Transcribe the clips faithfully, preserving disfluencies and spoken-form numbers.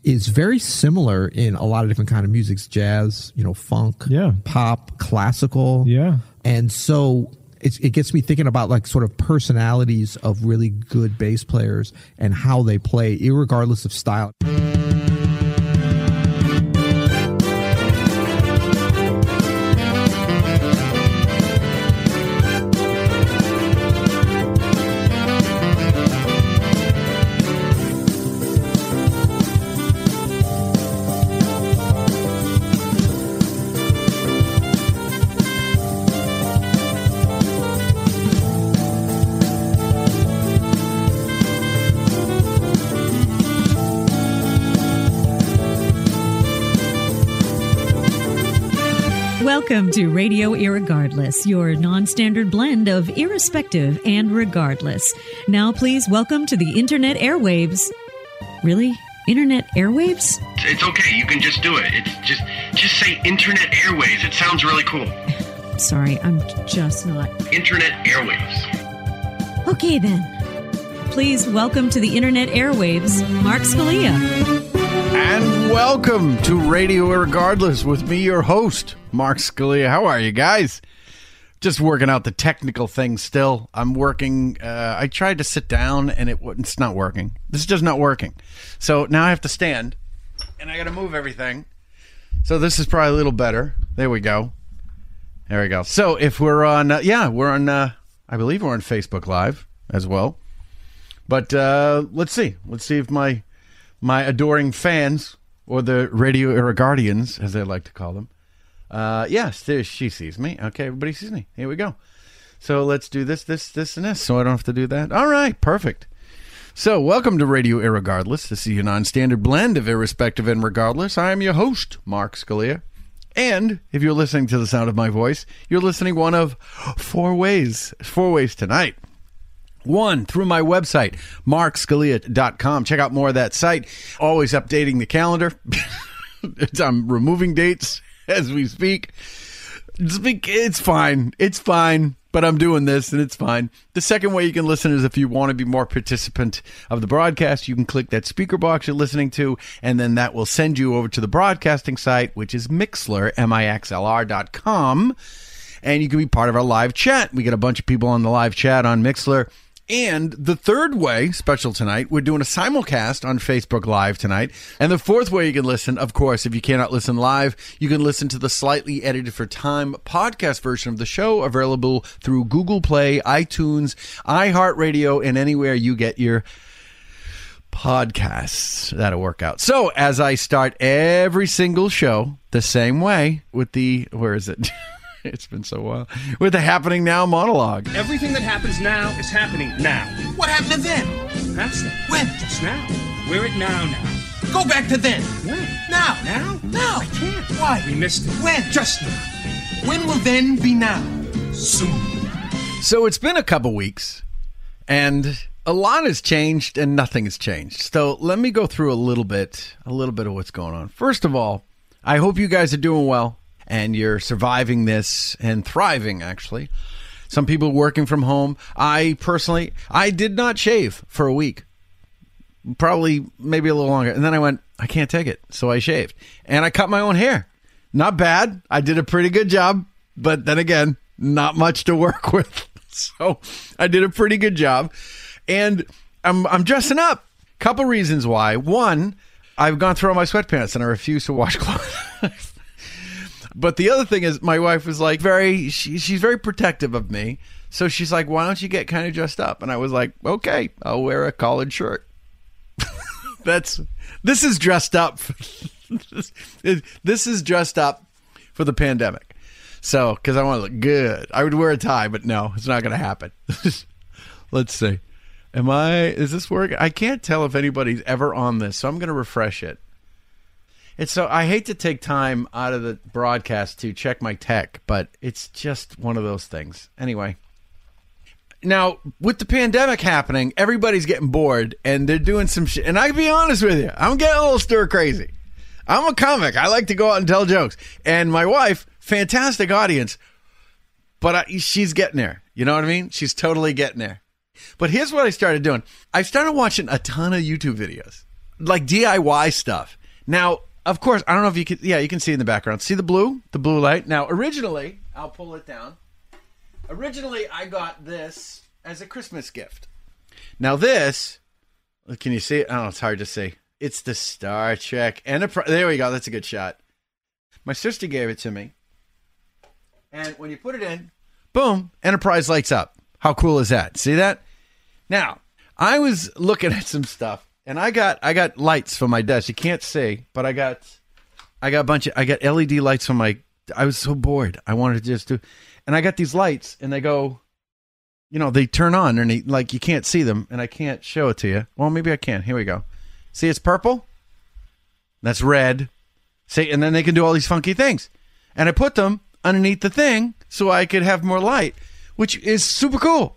is very similar in a lot of different kind of musics, jazz, you know, funk, yeah. pop, classical. Yeah. And so it, it gets me thinking about like sort of personalities of really good bass players and how they play, irregardless of style. Welcome to Radio Irregardless, your non-standard blend of irrespective and regardless. Now, please welcome to the Internet airwaves. Really? Internet airwaves? It's okay. You can just do it. It's just just say Internet airwaves. It sounds really cool. Sorry, I'm just not. Internet airwaves. Okay, then. Please welcome to the Internet airwaves, Mark Scalia. And welcome to Radio Irregardless with me, your host, Mark Scalia. How are you guys? Just working out the technical things still. I'm working. Uh, I tried to sit down and it it's not working. This is just not working. So now I have to stand and I got to move everything. So this is probably a little better. There we go. There we go. So if we're on, uh, yeah, we're on, uh, I believe we're on Facebook Live as well. But uh, let's see. Let's see if my my adoring fans, or the Radio Irregardians, as they like to call them, uh, yes, there, she sees me. Okay, everybody sees me. Here we go. So let's do this, this, this, and this, so I don't have to do that. All right, perfect. So welcome to Radio Irregardless. This is your non-standard blend of irrespective and regardless. I am your host, Mark Scalia. And if you're listening to the sound of my voice, you're listening one of four ways. Four ways tonight. One, through my website, mark scalia dot com. Check out more of that site. Always updating the calendar. I'm removing dates as we speak. It's fine. It's fine. But I'm doing this, and it's fine. The second way you can listen is if you want to be more participant of the broadcast, you can click that speaker box you're listening to, and then that will send you over to the broadcasting site, which is Mixlr, M I X L R dot com, and you can be part of our live chat. We get a bunch of people on the live chat on Mixlr. And the third way, special tonight, we're doing a simulcast on Facebook Live tonight. And the fourth way you can listen, of course, if you cannot listen live, you can listen to the slightly edited for time podcast version of the show, available through Google Play, iTunes, iHeartRadio, and anywhere you get your podcasts. That'll work out. So as I start every single show the same way with the, where is it? It's been so while. With the Happening Now monologue. Everything that happens now is happening now. What happened to then? Past then. When? Just now. We're at now now. Go back to then. When? Now. Now? Now. I can't. Why? We missed it. When? Just now. When will then be now? Soon. So it's been a couple weeks, and a lot has changed, and nothing has changed. So let me go through a little bit, a little bit of what's going on. First of all, I hope you guys are doing well. And you're surviving this and thriving, actually. Some people working from home. I personally, I did not shave for a week. Probably maybe a little longer. And then I went, I can't take it. So I shaved. And I cut my own hair. Not bad. I did a pretty good job. But then again, not much to work with. So I did a pretty good job. And I'm, I'm dressing up. Couple reasons why. One, I've gone through all my sweatpants and I refuse to wash clothes. But the other thing is, my wife was like very, she, she's very protective of me. So she's like, why don't you get kind of dressed up? And I was like, okay, I'll wear a collared shirt. That's, this is dressed up. This is dressed up for the pandemic. So, because I want to look good. I would wear a tie, but no, it's not going to happen. Let's see. Am I, is this working? I can't tell if anybody's ever on this, so I'm going to refresh it. It's so I hate to take time out of the broadcast to check my tech, but it's just one of those things. Anyway, now with the pandemic happening, everybody's getting bored and they're doing some shit. And I can be honest with you, I'm getting a little stir crazy. I'm a comic. I like to go out and tell jokes. And my wife, fantastic audience, but I, she's getting there. You know what I mean? She's totally getting there. But here's what I started doing. I started watching a ton of YouTube videos, like D I Y stuff. Now, of course, I don't know if you can, yeah, you can see in the background. See the blue? The blue light? Now, originally, I'll pull it down. Originally, I got this as a Christmas gift. Now, this, can you see it? Oh, it's hard to see. It's the Star Trek Enterprise. There we go. That's a good shot. My sister gave it to me. And when you put it in, boom, Enterprise lights up. How cool is that? See that? Now, I was looking at some stuff, and I got I got lights for my desk. You can't see, but I got I got a bunch of I got L E D lights for my. I was so bored. I wanted to just do, and I got these lights, and they go, you know, they turn on, and they, like you can't see them, and I can't show it to you. Well, maybe I can. Here we go. See, it's purple. That's red. See, and then they can do all these funky things, and I put them underneath the thing so I could have more light, which is super cool.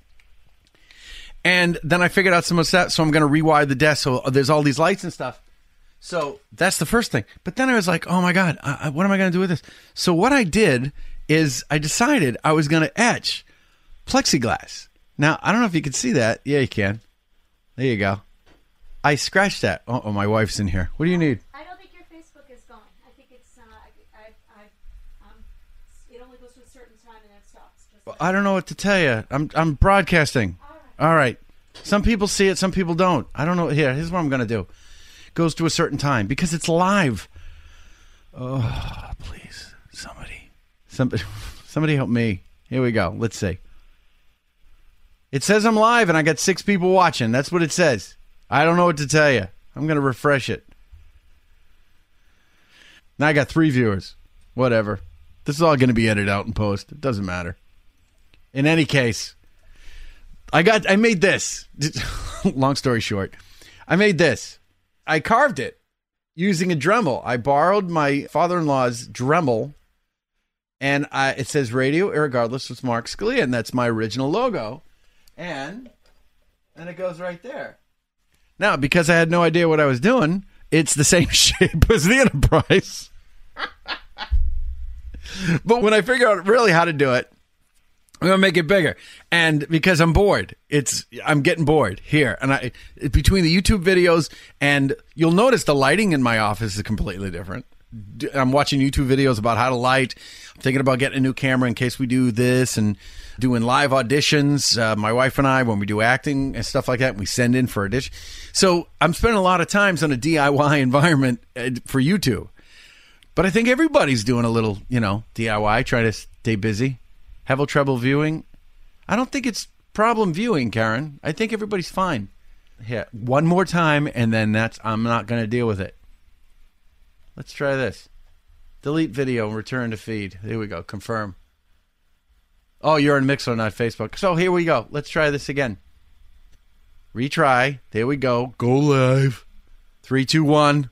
And then I figured out some of that, so I'm going to rewire the desk so there's all these lights and stuff. So that's the first thing. But then I was like, oh my God, I, what am I going to do with this? So what I did is I decided I was going to etch plexiglass. Now, I don't know if you can see that. Yeah, you can. There you go. I scratched that. Oh, oh my wife's in here. What do you need? I don't think your Facebook is going. I think it's, uh, I, I, I, um, it only goes to a certain time and then it stops. Just Well, I don't know what to tell you. I'm I'm broadcasting. All right. All right. Some people see it, some people don't. I don't know. Here, here's what I'm going to do. Goes to a certain time because it's live. Oh, please. Somebody. Somebody somebody help me. Here we go. Let's see. It says I'm live and I got six people watching. That's what it says. I don't know what to tell you. I'm going to refresh it. Now I got three viewers. Whatever. This is all going to be edited out in post. It doesn't matter. In any case, I got I made this. Long story short. I made this. I carved it using a Dremel. I borrowed my father-in-law's Dremel, and I, it says Radio Irregardless with Mark Scalia, and that's my original logo. And and it goes right there. Now, because I had no idea what I was doing, it's the same shape as the Enterprise. But when I figure out really how to do it, I'm gonna make it bigger, and because I'm bored, it's I'm getting bored here, and I between the YouTube videos, and you'll notice the lighting in my office is completely different. I'm watching YouTube videos about how to light. I'm thinking about getting a new camera in case we do this, and doing live auditions. Uh, my wife and I, when we do acting and stuff like that, we send in for audition. So I'm spending a lot of times on a D I Y environment for YouTube. But I think everybody's doing a little, you know, D I Y, trying to stay busy. Have trouble viewing? I don't think it's problem viewing, Karen. I think everybody's fine. Here, one more time, and then that's I'm not going to deal with it. Let's try this. Delete video and return to feed. Here we go. Confirm. Oh, you're on Mixer, not Facebook. So here we go. Let's try this again. Retry. There we go. Go live. Three, two, one.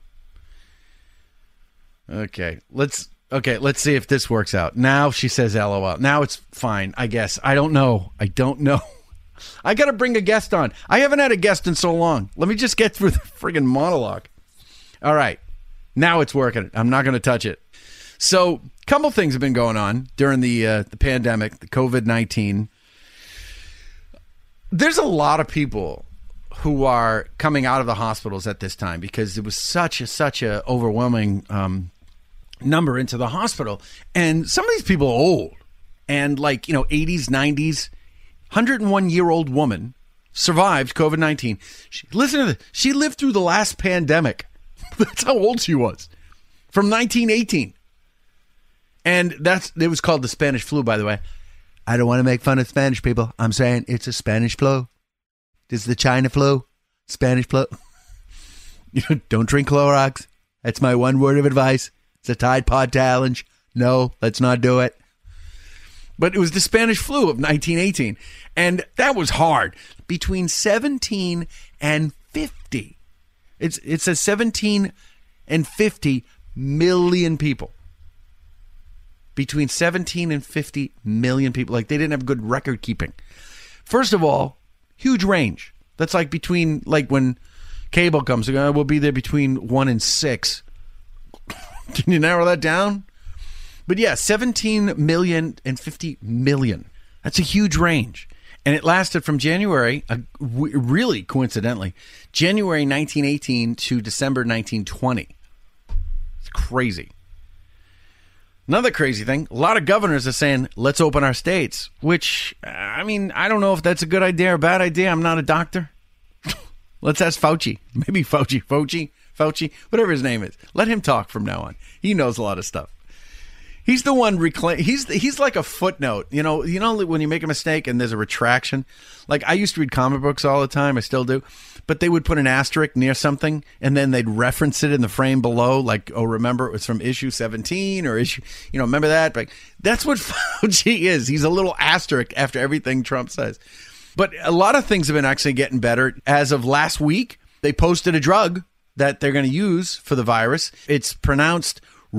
Okay. Let's... Okay, let's see if this works out. Now she says L O L. Now it's fine, I guess. I don't know. I don't know. I got to bring a guest on. I haven't had a guest in so long. Let me just get through the friggin' monologue. All right. Now it's working. I'm not going to touch it. So, a couple things have been going on during the uh, the pandemic, the COVID nineteen. There's a lot of people who are coming out of the hospitals at this time because it was such a, such a overwhelming um number into the hospital, and some of these people are old, and like, you know, eighties, nineties. one hundred one year old woman survived COVID nineteen. She, listen to this. She lived through the last pandemic. That's how old she was, from nineteen eighteen. And that's it was called the Spanish flu, by the way. I don't want to make fun of Spanish people. I'm saying it's a Spanish flu. This is the China flu, Spanish flu. Don't drink Clorox. That's my one word of advice. It's a Tide Pod challenge. No, let's not do it. But it was the Spanish flu of nineteen eighteen. And that was hard. Between seventeen and fifty. It's it's a seventeen and fifty million people. Between seventeen and fifty million people. Like, they didn't have good record keeping. First of all, huge range. That's like between, like when cable comes, we'll be there between one and six. Can you narrow that down? But yeah, seventeen million and fifty million. That's a huge range. And it lasted from January, uh, w- really coincidentally, January nineteen eighteen to December nineteen twenty. It's crazy. Another crazy thing, a lot of governors are saying, let's open our states, which, I mean, I don't know if that's a good idea or a bad idea. I'm not a doctor. Let's ask Fauci. Maybe Fauci, Fauci, Fauci, whatever his name is. Let him talk from now on. He knows a lot of stuff. He's the one reclaim. He's the, he's like a footnote. You know, you know when you make a mistake and there's a retraction. Like I used to read comic books all the time. I still do, but they would put an asterisk near something and then they'd reference it in the frame below. Like, oh, remember it was from issue seventeen or issue. You know, remember that? Like that's what Fauci is. He's a little asterisk after everything Trump says. But a lot of things have been actually getting better. As of last week, they posted a drug that they're going to use for the virus. It's pronounced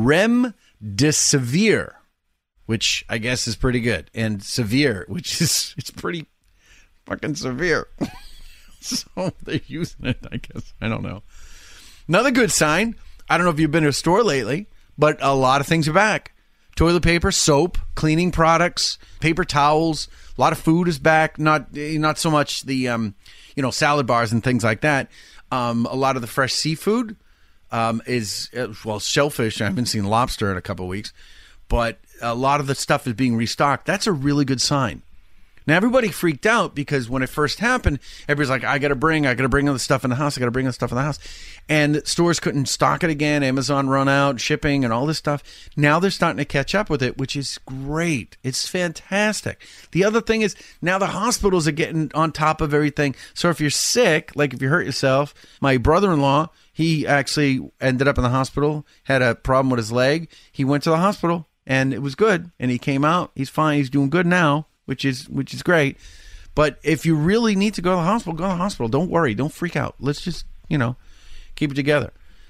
Remdesivir, which I guess is pretty good, and severe, which is it's pretty fucking severe. So they're using it, I guess. I don't know. Another good sign. I don't know if you've been to a store lately, but a lot of things are back. Toilet paper, soap, cleaning products, paper towels. A lot of food is back. Not not so much the um, you know salad bars and things like that. Um, a lot of the fresh seafood um, is uh, well shellfish. I haven't seen lobster in a couple of weeks, but a lot of the stuff is being restocked. That's a really good sign. Now everybody freaked out because when it first happened, everybody's like, "I got to bring, I got to bring all the stuff in the house. I got to bring the stuff in the house," and stores couldn't stock it again. Amazon run out, shipping, and all this stuff. Now they're starting to catch up with it, which is great. It's fantastic. The other thing is now the hospitals are getting on top of everything. So if you're sick, like if you hurt yourself, my brother-in-law, he actually ended up in the hospital, had a problem with his leg. He went to the hospital and it was good, and he came out. He's fine. He's doing good now. Which is which is great. But if you really need to go to the hospital, go to the hospital. Don't worry. Don't freak out. Let's just, you know, keep it together.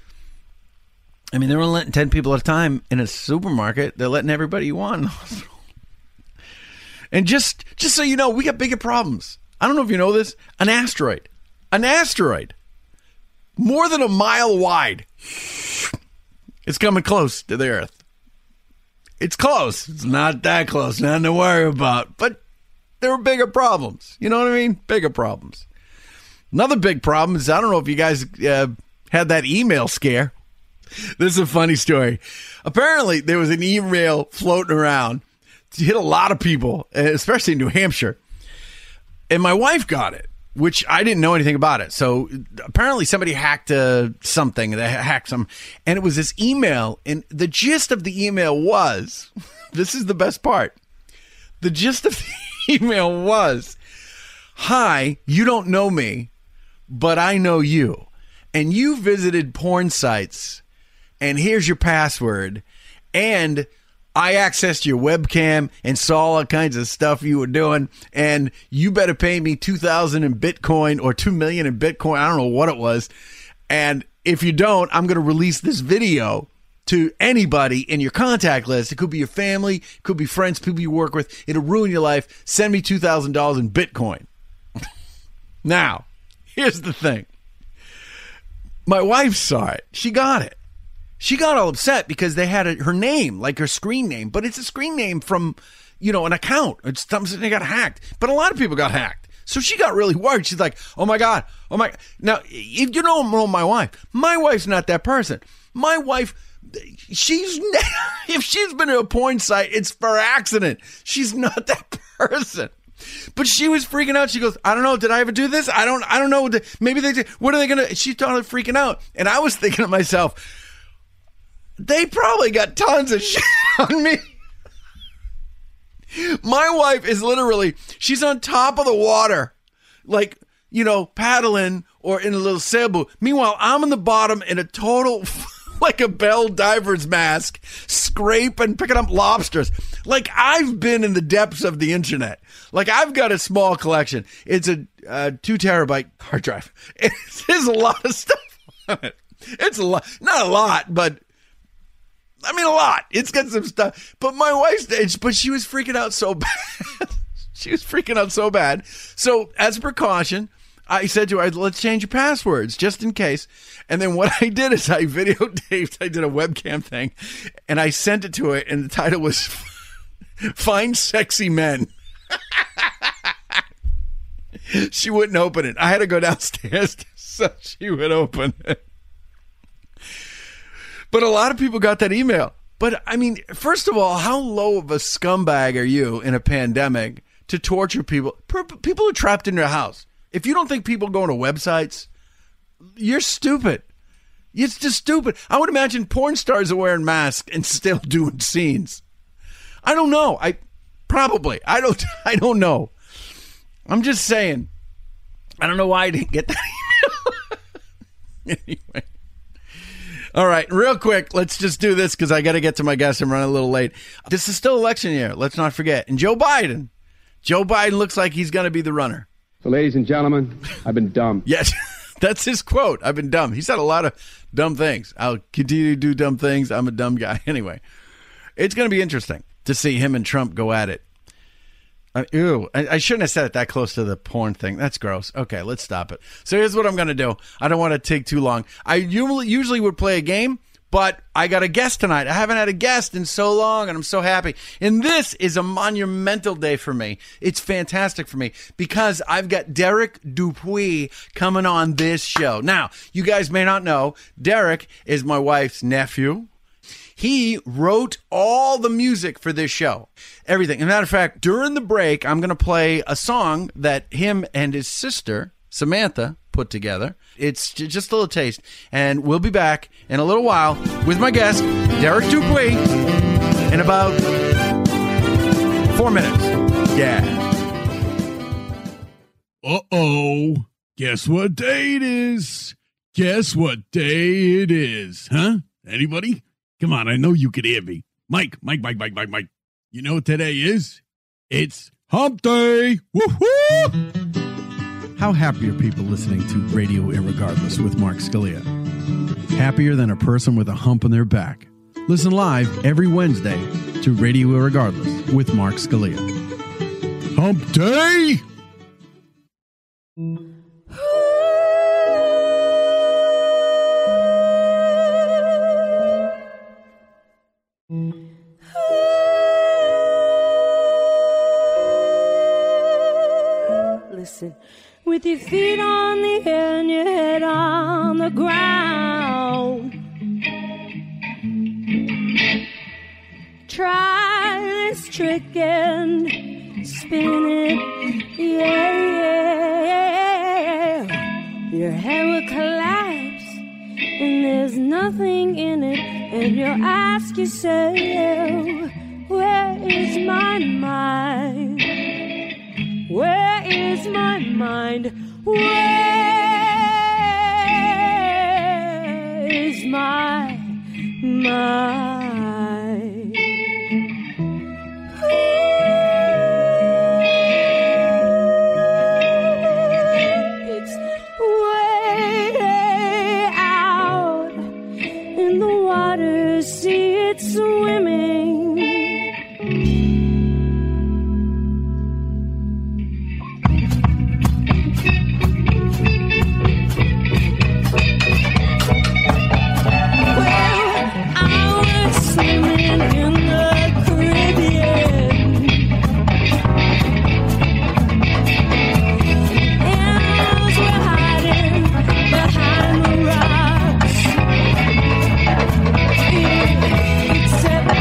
I mean, they're only letting ten people at a time in a supermarket. They're letting everybody you want in the hospital. And just, just so you know, we got bigger problems. I don't know if you know this. An asteroid. An asteroid. More than a mile wide. It's coming close to the Earth. It's close. It's not that close. Nothing to worry about. But there are bigger problems. You know what I mean? Bigger problems. Another big problem is, I don't know if you guys uh, had that email scare. This is a funny story. Apparently, there was an email floating around. It hit a lot of people, especially in New Hampshire. And my wife got it, which I didn't know anything about it. So apparently somebody hacked uh, something. They hacked some. And it was this email. And the gist of the email was, this is the best part. The gist of the email was, hi, you don't know me, but I know you. And you visited porn sites. And here's your password. And I accessed your webcam and saw all kinds of stuff you were doing, and you better pay me two thousand in Bitcoin or two million in Bitcoin. I don't know what it was. And if you don't, I'm going to release this video to anybody in your contact list. It could be your family, it could be friends, people you work with. It'll ruin your life. Send me two thousand dollars in Bitcoin. Now, here's the thing. My wife saw it. She got it. She got all upset because they had a, her name, like her screen name, but it's a screen name from, you know, an account. It's something they got hacked, but a lot of people got hacked. So she got really worried. She's like, oh my God. Oh my. Now, if you don't know my wife, my wife's not that person. My wife, she's, if she's been to a porn site, it's for accident. She's not that person. But she was freaking out. She goes, I don't know. Did I ever do this? I don't, I don't know. Maybe they did. What are they going to, she started freaking out. And I was thinking to myself, they probably got tons of shit on me. My wife is literally, she's on top of the water, like, you know, paddling or in a little sailboat. Meanwhile, I'm in the bottom in a total, like a bell diver's mask, scraping, picking up lobsters. Like, I've been in the depths of the internet. Like, I've got a small collection. It's a uh, two terabyte hard drive. It's, there's a lot of stuff on it. It's a lot, not a lot, but I mean, a lot. It's got some stuff. But my wife's, but she was freaking out so bad. She was freaking out so bad. So as a precaution, I said to her, let's change your passwords just in case. And then what I did is I videotaped, I did a webcam thing, and I sent it to her, and the title was Find Sexy Men. She wouldn't open it. I had to go downstairs so she would open it. But a lot of people got that email. But, I mean, first of all, how low of a scumbag are you in a pandemic to torture people? People are trapped in their house. If you don't think people going to websites, you're stupid. It's just stupid. I would imagine porn stars are wearing masks and still doing scenes. I don't know. I probably. I don't I don't know. I'm just saying. I don't know why I didn't get that email. Anyway. All right, real quick, let's just do this because I got to get to my guest. I'm running a little late. This is still election year. Let's not forget. And Joe Biden. Joe Biden looks like he's going to be the runner. So, ladies and gentlemen, I've been dumb. Yes, that's his quote. I've been dumb. He said a lot of dumb things. I'll continue to do dumb things. I'm a dumb guy. Anyway, it's going to be interesting to see him and Trump go at it. Uh, ew, I, I shouldn't have said it that close to the porn thing. That's gross. Okay, let's stop it. So here's what I'm going to do. I don't want to take too long. I usually, usually would play a game, but I got a guest tonight. I haven't had a guest in so long, and I'm so happy. And this is a monumental day for me. It's fantastic for me because I've got Derek Dupuis coming on this show. Now, you guys may not know, Derek is my wife's nephew. He wrote all the music for this show. Everything. As a matter of fact, during the break, I'm going to play a song that him and his sister, Samantha, put together. It's j- just a little taste. And we'll be back in a little while with my guest, Derek Dupuis, in about four minutes. Yeah. Uh-oh. Guess what day it is? Guess what day it is? Huh? Anybody? Come on, I know you can hear me. Mike, Mike, Mike, Mike, Mike, Mike. You know what today is? It's Hump Day. Woohoo! How happy are people listening to Radio Irregardless with Mark Scalia? Happier than a person with a hump on their back. Listen live every Wednesday to Radio Irregardless with Mark Scalia. Hump Day! Listen, with your feet on the air and your head on the ground, try this trick and spin it, yeah. Your head will collapse and there's nothing in it, and you'll ask yourself, where is my mind? Where is my mind? Where is my mind? It's way out in the water, see it swimming. Except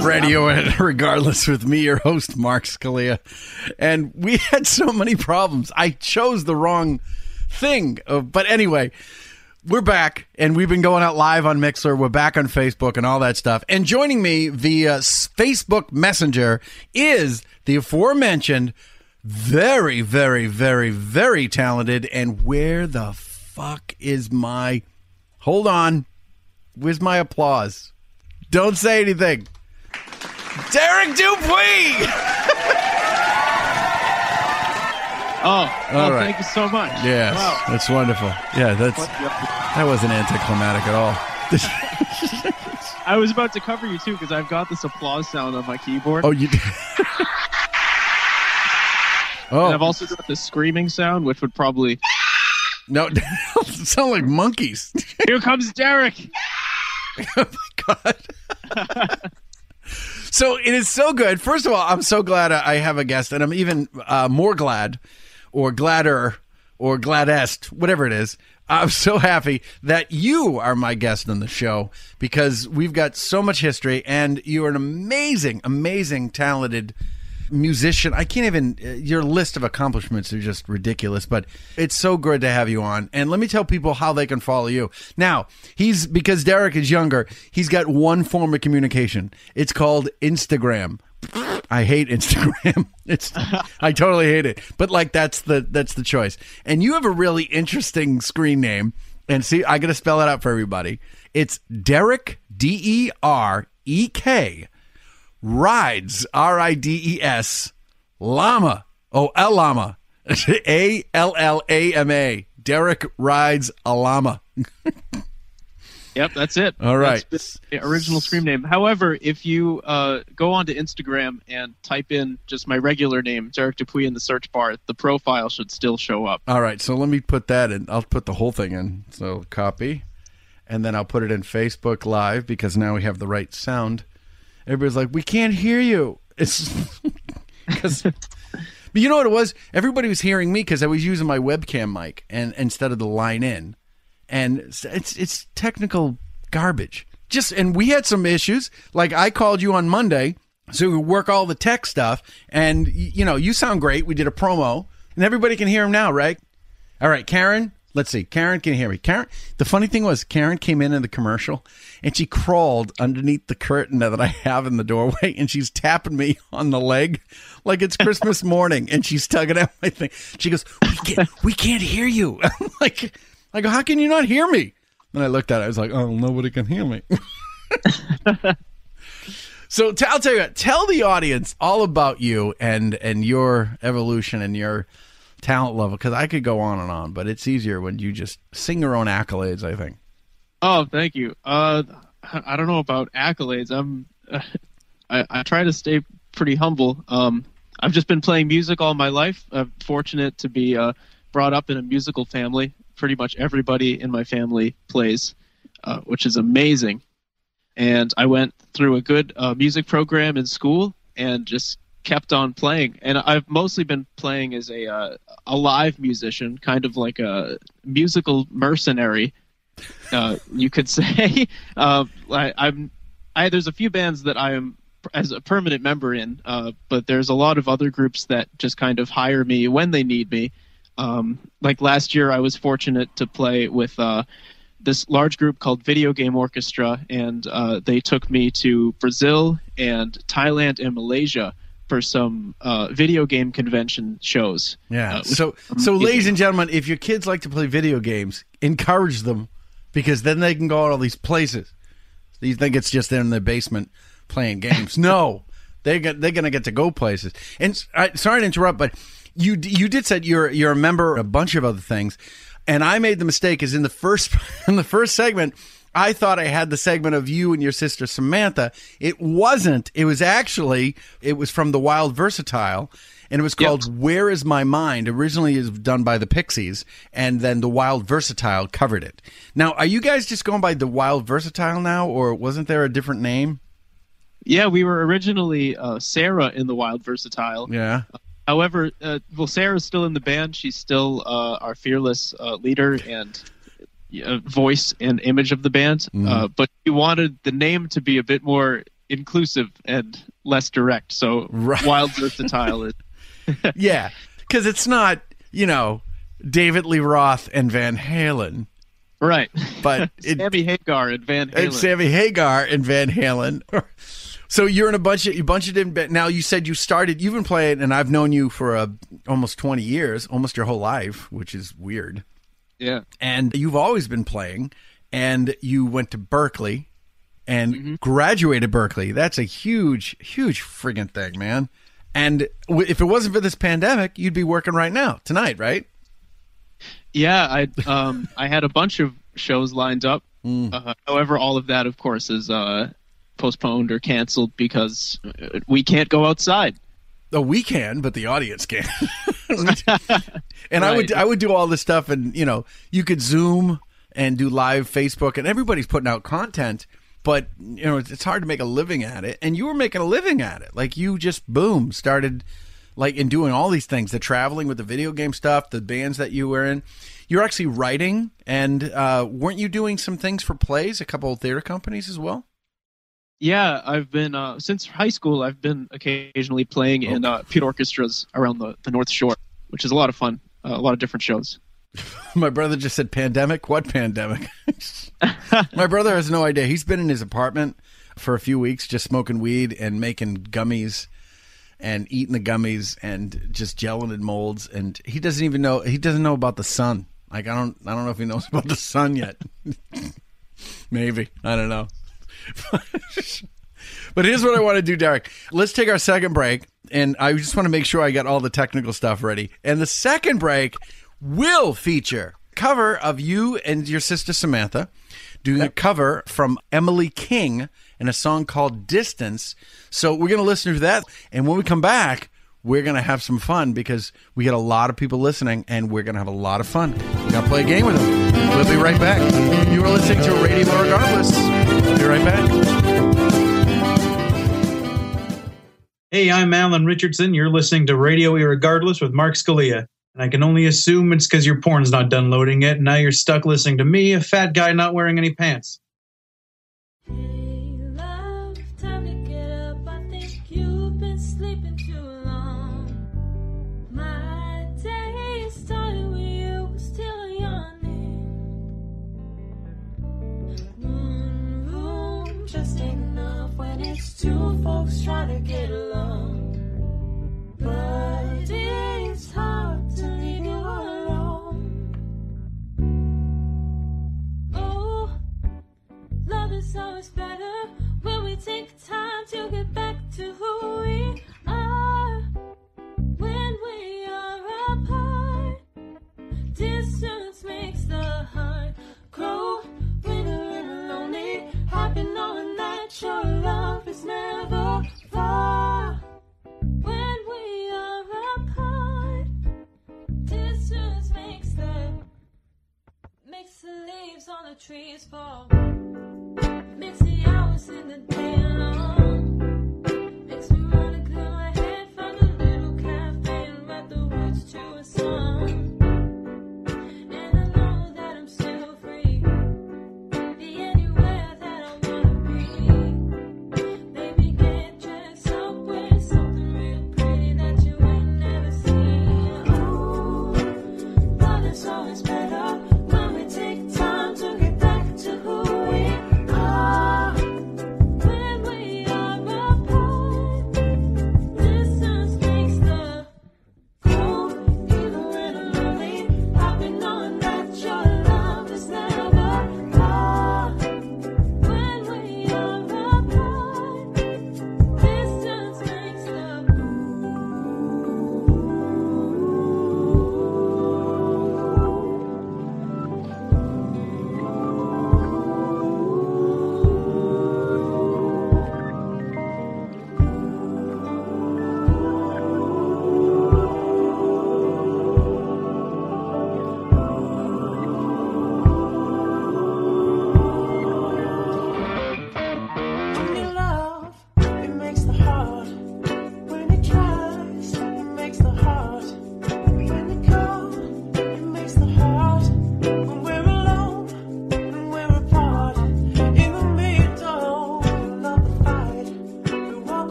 Radio Regardless with me, your host, Mark Scalia. And we had so many problems. I chose the wrong thing. Uh, but anyway, we're back, and we've been going out live on Mixler. We're back on Facebook and all that stuff. And joining me via Facebook Messenger is the aforementioned very, very, very, very talented, and where the fuck is my... Hold on. Where's my applause? Don't say anything. Derek Dupuy! oh, well, right. Thank you so much. Yes, wow. That's wonderful. Yeah, that's that wasn't anticlimactic at all. I was about to cover you, too, because I've got this applause sound on my keyboard. Oh, you did? Oh. And I've also got the screaming sound, which would probably... No, it sound like monkeys. Here comes Derek. Oh, my God. So it is so good. First of all, I'm so glad I have a guest, and I'm even uh, more glad, or gladder, or gladdest, whatever it is. I'm so happy that you are my guest on the show, because we've got so much history, and you are an amazing, amazing, talented musician. I can't even, your list of accomplishments are just ridiculous, but it's so good to have you on. And let me tell people how they can follow you. Now, he's, because Derek is younger, he's got one form of communication. It's called Instagram. I hate Instagram. It's, I totally hate it. But like, that's the, that's the choice. And you have a really interesting screen name. And see, I got to spell it out for everybody. It's Derek, D E R E K, Rides, R I D E S, Llama, oh, El Llama, A L L A M A, Derek Rides a Llama. Yep, that's it. All right. That's the original screen name. However, if you uh, go onto Instagram and type in just my regular name, Derek Dupuy, in the search bar, the profile should still show up. All right, so let me put that in. I'll put the whole thing in. So copy, and then I'll put it in Facebook Live, because now we have the right sound. Everybody's like, we can't hear you. It's because, but you know what it was? Everybody was hearing me because I was using my webcam mic and instead of the line in, and it's it's technical garbage. Just and we had some issues. Like I called you on Monday, so we work all the tech stuff, and you know you sound great. We did a promo, and everybody can hear him now, right? All right, Karen. Let's see. Karen can hear me. Karen. The funny thing was, Karen came in in the commercial, and she crawled underneath the curtain that I have in the doorway, and she's tapping me on the leg like it's Christmas morning, and she's tugging at my thing. She goes, "We can't, we can't hear you." I'm like, I go, "How can you not hear me?" And I looked at it. I was like, "Oh, nobody can hear me." So t- I'll tell you what. Tell the audience all about you and and your evolution and your talent level, because I could go on and on, but it's easier when you just sing your own accolades, I think. Oh, thank you. Uh, I don't know about accolades. I'm, uh, I, I try to stay pretty humble. Um, I've just been playing music all my life. I'm fortunate to be uh, brought up in a musical family. Pretty much everybody in my family plays, uh, which is amazing. And I went through a good uh, music program in school and just kept on playing. And I've mostly been playing as a uh, a live musician, kind of like a musical mercenary, uh, you could say. uh, I, I'm I there's a few bands that I am as a permanent member in, uh, but there's a lot of other groups that just kind of hire me when they need me. Um, like last year, I was fortunate to play with uh, this large group called Video Game Orchestra, and uh, they took me to Brazil and Thailand and Malaysia for some uh, video game convention shows. Yeah. Uh, so, so ladies and gentlemen, if your kids like to play video games, encourage them, because then they can go out all these places. You think it's just in their basement playing games? No, they get they're gonna get to go places. And I, sorry to interrupt, but you you did say you're you're a member of a bunch of other things, and I made the mistake is in the first in the first segment. I thought I had the segment of you and your sister Samantha. It wasn't. It was actually, it was from the Wild Versatile, and it was called yep. Where Is My Mind? Originally it was done by the Pixies, and then the Wild Versatile covered it. Now, are you guys just going by the Wild Versatile now, or wasn't there a different name? Yeah, we were originally uh, Sarah in the Wild Versatile. Yeah. Uh, however, uh, well, Sarah's still in the band. She's still uh, our fearless uh, leader and Uh, voice and image of the band, mm. uh, but we wanted the name to be a bit more inclusive and less direct. So Right. Wild Versatile is. Yeah, because it's not, you know, David Lee Roth and Van Halen. Right. But it, Sammy Hagar and Van Halen. it's Sammy Hagar and Van Halen. So you're in a bunch of a bunch of different. ba- Now you said you started. You've been playing, and I've known you for uh, almost twenty years, almost your whole life, which is weird. Yeah. And you've always been playing, and you went to Berkeley, and Mm-hmm. graduated Berkeley. That's a huge, huge friggin' thing, man. And w- if it wasn't for this pandemic, you'd be working right now, tonight, right? Yeah, I um I had a bunch of shows lined up. Uh, however, all of that, of course, is uh, postponed or canceled because uh, we can't go outside. Oh, we can, but the audience can't. And I would Right. I would do all this stuff, and you know, you could Zoom and do live Facebook, and everybody's putting out content, but you know, it's, it's hard to make a living at it. And you were making a living at it, like you just boom started, like in doing all these things, the traveling with the video game stuff, the bands that you were in. You're actually writing, and uh, weren't you doing some things for plays, a couple of theater companies as well? Yeah, I've been uh, since high school. I've been occasionally playing in uh, pit orchestras around the, the North Shore, which is a lot of fun. Uh, a lot of different shows. My brother just said pandemic. What pandemic? My brother has no idea. He's been in his apartment for a few weeks just smoking weed and making gummies and eating the gummies and just gelling in molds. And he doesn't even know. He doesn't know about the sun. Like, I don't I don't know if he knows about the sun yet. Maybe. I don't know. But here's what I want to do, Derek. Let's take our second break, and I just want to make sure I got all the technical stuff ready. And the second break will feature cover of you and your sister Samantha doing a cover from Emily King in a song called Distance. So we're going to listen to that, and when we come back, we're going to have some fun because we get a lot of people listening, and we're going to have a lot of fun. We're going to play a game with them. We'll be right back. You are listening to Radio Irregardless. We'll be right back. Hey, I'm Alan Richardson. You're listening to Radio Irregardless with Mark Scalia. And I can only assume it's because your porn's not done loading yet, and now you're stuck listening to me, a fat guy not wearing any pants. Hey, love, time to get up. I think you've been sleeping too long. My day started with you still yawning. One room just ain't enough when it's two folks trying to get along. But it's hard to leave you alone. Oh, love is always better when we take time to get back to who we are. When we are apart, distance makes the heart grow. When a little lonely, happy knowing that your love is never far. When we are apart, distance makes the makes the leaves on the trees fall. Makes the hours in the day long. Makes me wanna clear my head, find a little cafe and write the words to a song. And I know that I'm still free. Be anywhere that I wanna be. Maybe get dressed up, wear something real pretty that you ain't never seen. Oh, love is always better when we take time to get back to who we are. When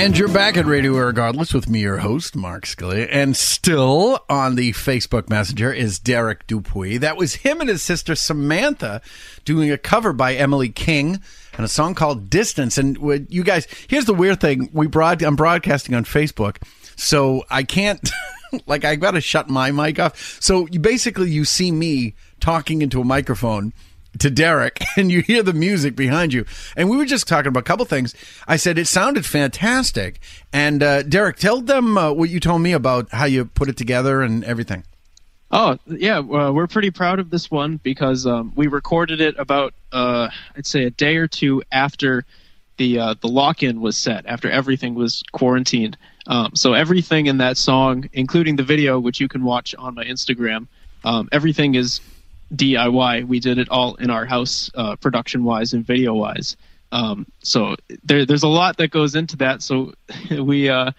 And you're back at Radio Irregardless with me, your host, Mark Scalia. And still on the Facebook Messenger is Derek Dupuy. That was him and his sister Samantha doing a cover by Emily King and a song called Distance. And you guys, here's the weird thing. We broad, I'm broadcasting on Facebook, so I can't, like, I got to shut my mic off. So you basically, you see me talking into a microphone to Derek, and you hear the music behind you. And we were just talking about a couple things. I said it sounded fantastic. And uh, Derek, tell them uh, what you told me about how you put it together and everything. Oh, yeah, uh, we're pretty proud of this one because um, we recorded it about, uh, I'd say, a day or two after the uh, the lock-in was set, after everything was quarantined. Um, so everything in that song, including the video, which you can watch on my Instagram, um, everything is D I Y. We did it all in our house, uh, production-wise and video-wise. Um, so there, there's a lot that goes into that. So we uh,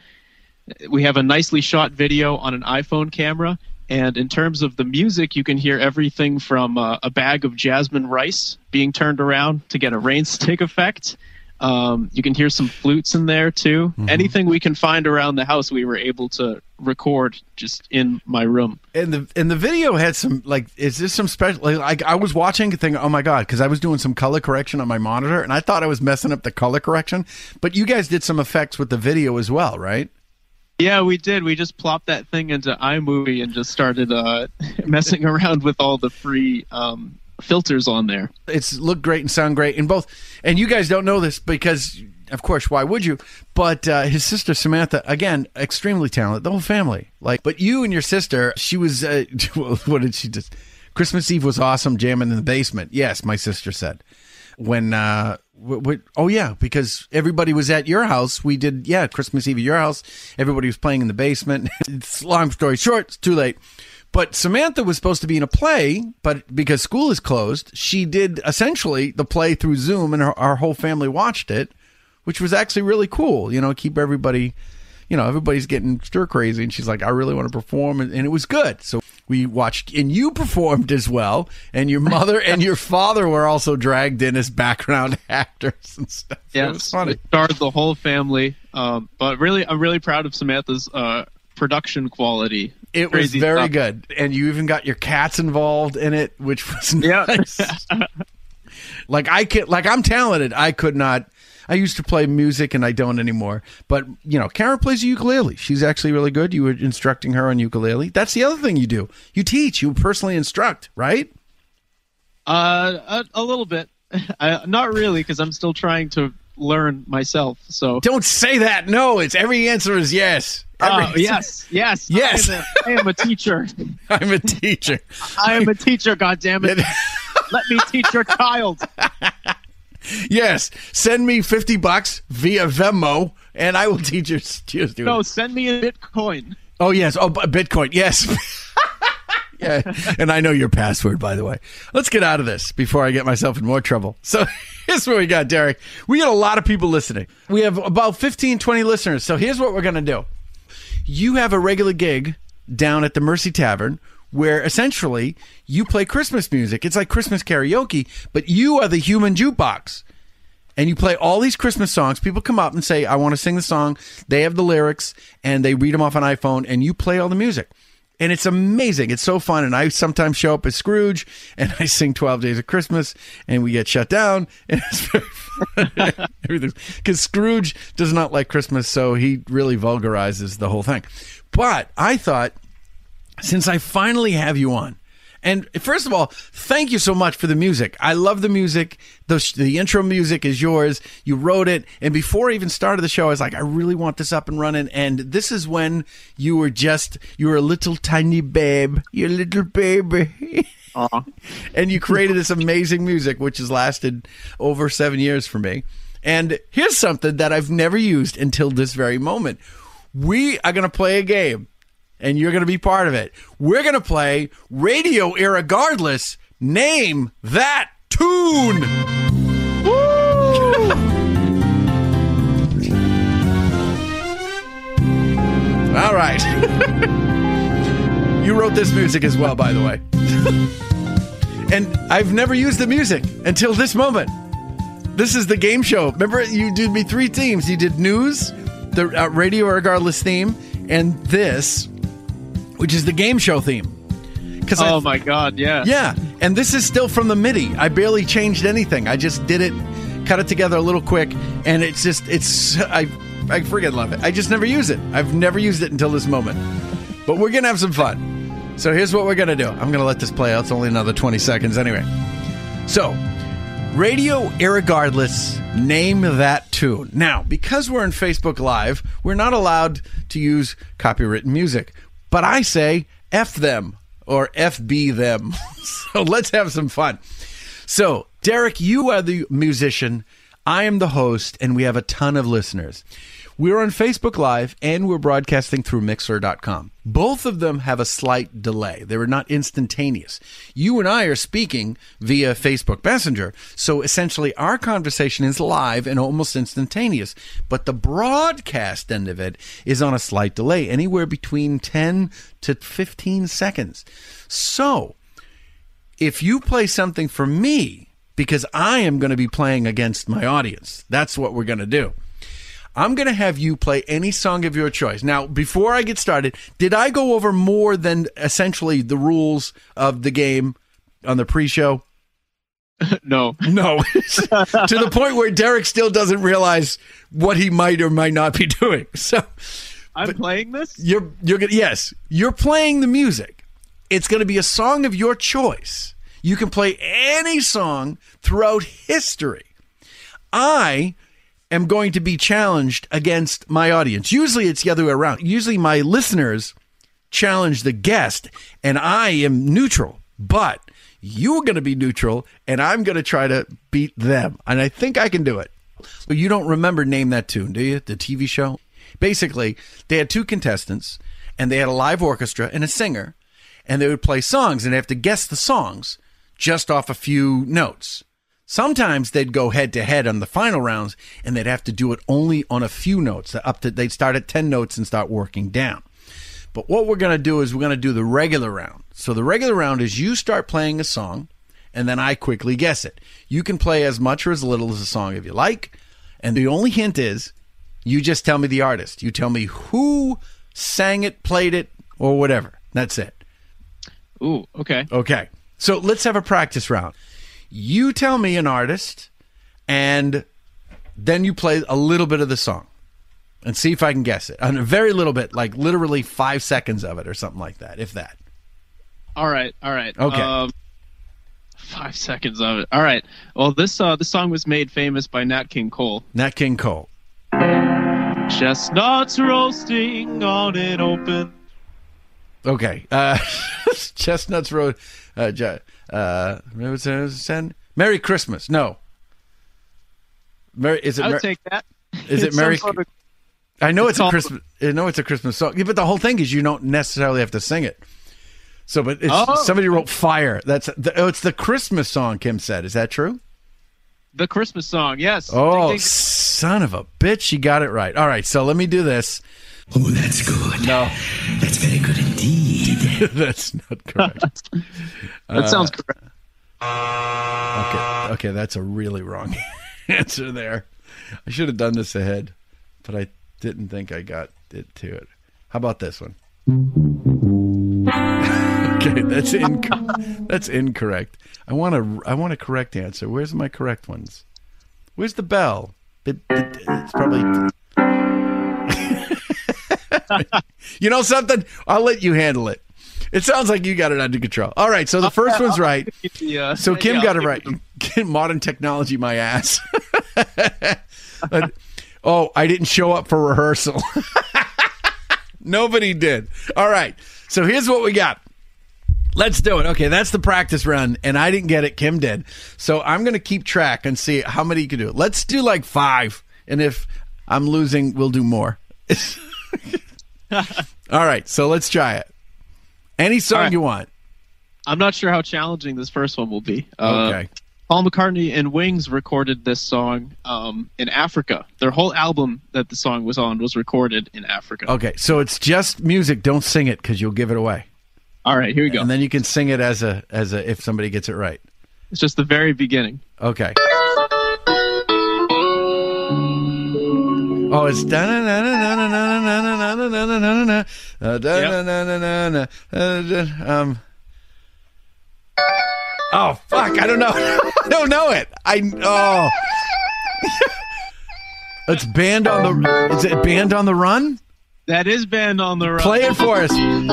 we have a nicely shot video on an iPhone camera. And in terms of the music, you can hear everything from uh, a bag of jasmine rice being turned around to get a rain stick effect. Um, you can hear some flutes in there, too. Mm-hmm. Anything we can find around the house, we were able to record just in my room. And the and the video had some, like, is this some special, like, like I was watching and thinking, oh my God, because I was doing some color correction on my monitor, and I thought I was messing up the color correction. But you guys did some effects with the video as well, right? Yeah, we did. We just plopped that thing into iMovie and just started uh, messing around with all the free um, filters on there. It's looked great and sound great in both. And you guys don't know this because, of course, why would you? But uh, his sister Samantha, again, extremely talented. The whole family. Like, but you and your sister, she was. Uh, what did she just? Christmas Eve was awesome. Jamming in the basement. Yes, my sister said. When. Uh, w- w- oh yeah, because everybody was at your house. We did. Yeah, Christmas Eve at your house. Everybody was playing in the basement. It's long story short. It's too late. But Samantha was supposed to be in a play, but because school is closed, she did essentially the play through Zoom, and her, our whole family watched it, which was actually really cool. You know, keep everybody, you know, everybody's getting stir crazy, and she's like, I really want to perform, and, and it was good. So we watched, and you performed as well, and your mother and your father were also dragged in as background actors and stuff. Yeah, it was funny. It starred the whole family, um, but really, I'm really proud of Samantha's uh, production quality. It was very stuff. good, and you even got your cats involved in it, which was nice. Yeah. like I can, like I'm talented. I could not. I used to play music, and I don't anymore. But you know, Karen plays a ukulele. She's actually really good. You were instructing her on ukulele. That's the other thing you do. You teach. You personally instruct, right? Uh, a, a little bit. I, not really, because I'm still trying to learn myself. So don't say that. No, it's every answer is yes. Every oh, yes, yes, yes. I am, a, I am a teacher. I'm a teacher. I am a teacher. God damn it! Let me teach your child. Yes, send me fifty bucks via Venmo, and I will teach your students. No, send me a Bitcoin. Oh yes, oh Bitcoin. Yes. Yeah, and I know your password, by the way. Let's get out of this before I get myself in more trouble. So here's what we got, Derek. We got a lot of people listening. We have about fifteen, twenty listeners. So here's what we're going to do. You have a regular gig down at the Mercy Tavern where essentially you play Christmas music. It's like Christmas karaoke, but you are the human jukebox. And you play all these Christmas songs. People come up and say, I want to sing the song. They have the lyrics, and they read them off an iPhone, and you play all the music. And it's amazing. It's so fun. And I sometimes show up as Scrooge, and I sing twelve Days of Christmas, and we get shut down. And it's very fun. Because Scrooge does not like Christmas, so he really vulgarizes the whole thing. But I thought, since I finally have you on, and first of all, thank you so much for the music. I love the music. The, the intro music is yours. You wrote it. And before I even started the show, I was like, I really want this up and running. And this is when you were just, you were a little tiny babe. You're a little baby. Aww. And you created this amazing music, which has lasted over seven years for me. And here's something that I've never used until this very moment. We are going to play a game. And you're going to be part of it. We're going to play Radio Irregardless. Name that tune. Woo! All right. You wrote this music as well, by the way. And I've never used the music until this moment. This is the game show. Remember, you did me three teams. You did news, the uh, Radio Irregardless theme, and this, which is the game show theme. Oh I, my God! Yeah. Yeah, and this is still from the MIDI. I barely changed anything. I just did it, cut it together a little quick, and it's just it's I I freaking love it. I just never use it. I've never used it until this moment. But we're gonna have some fun. So here's what we're gonna do. I'm gonna let this play out. It's only another twenty seconds anyway. So, Radio Irregardless, name that tune. Now, because we're in Facebook Live, we're not allowed to use copywritten music. But I say F them. Or F B them. So let's have some fun. So, Derek, you are the musician. I am the host, and we have a ton of listeners. We're on Facebook Live, and we're broadcasting through Mixer dot com. Both of them have a slight delay. They were not instantaneous. You and I are speaking via Facebook Messenger, so essentially our conversation is live and almost instantaneous. But the broadcast end of it is on a slight delay, anywhere between ten to fifteen seconds. So, if you play something for me, because I am going to be playing against my audience, that's what we're going to do. I'm going to have you play any song of your choice. Now, before I get started, did I go over more than essentially the rules of the game on the pre-show? No. No. To the point where Derek still doesn't realize what he might or might not be doing. So I'm playing this? You're you're gonna yes, you're playing the music. It's going to be a song of your choice. You can play any song throughout history. I am going to be challenged against my audience. Usually it's the other way around. Usually my listeners challenge the guest, and I am neutral. But you're going to be neutral, and I'm going to try to beat them. And I think I can do it. But you don't remember Name That Tune, do you? The T V show? Basically, they had two contestants, and they had a live orchestra and a singer, and they would play songs, and they have to guess the songs just off a few notes. Sometimes they'd go head to head on the final rounds, and they'd have to do it only on a few notes. Up to they'd start at ten notes and start working down. But what we're going to do is we're going to do the regular round. So the regular round is you start playing a song, and then I quickly guess it. You can play as much or as little as a song if you like, and the only hint is you just tell me the artist. You tell me who sang it, played it, or whatever. That's it. Ooh, okay. Okay. So let's have a practice round. You tell me an artist, and then you play a little bit of the song and see if I can guess it. And a very little bit, like literally five seconds of it or something like that, if that. All right, all right. Okay. Um, five seconds of it. All right. Well, this uh, this song was made famous by Nat King Cole. Nat King Cole. Chestnuts roasting on an open. Okay. Uh, Chestnuts Road. Uh, uh, Merry Christmas. No. Merry, is it I would Mer- take that. Is it It's Merry? some sort of- I know it's, it's a all- Christmas. I know it's a Christmas song. Yeah, but the whole thing is you don't necessarily have to sing it. So, but it's, Oh. somebody wrote "Fire." That's the, oh, it's the Christmas song. Kim said, "Is that true?" The Christmas song, yes. Oh, Ding, ding. son of a bitch! She got it right. All right, so let me do this. Oh, that's good. No, That's very good indeed. that's not correct. That sounds correct. Okay, okay, that's a really wrong answer there. I should have done this ahead, but I didn't think I got it to it. How about this one? Okay, that's inc- that's incorrect. I want a I want a correct answer. Where's my correct ones? Where's the bell? It, it, it's probably. You know something? I'll let you handle it. It sounds like you got it under control. All right, so the first one's right. Yeah, So Kim yeah, got it I'll right. give it Modern technology, my ass. But- oh, I didn't show up for rehearsal. Nobody did. All right, so here's what we got. Let's do it. Okay, that's the practice run, and I didn't get it. Kim did. So I'm going to keep track and see how many you can do. Let's do like five, and if I'm losing, we'll do more. All right, so let's try it. Any song All right. you want. I'm not sure how challenging this first one will be. Uh, Okay. Paul McCartney and Wings recorded this song um, in Africa. Their whole album that the song was on was recorded in Africa. Okay, so it's just music. Don't sing it because you'll give it away. All right, here we go. And then you can sing it as a as a if somebody gets it right. It's just the very beginning. Okay. Oh, it's da na na na na na na na na na na na na na. Um. Oh fuck! I don't know. I don't know it. I oh. It's Band on the. Is it Band on the Run? That is Band on the Run. Play it for us.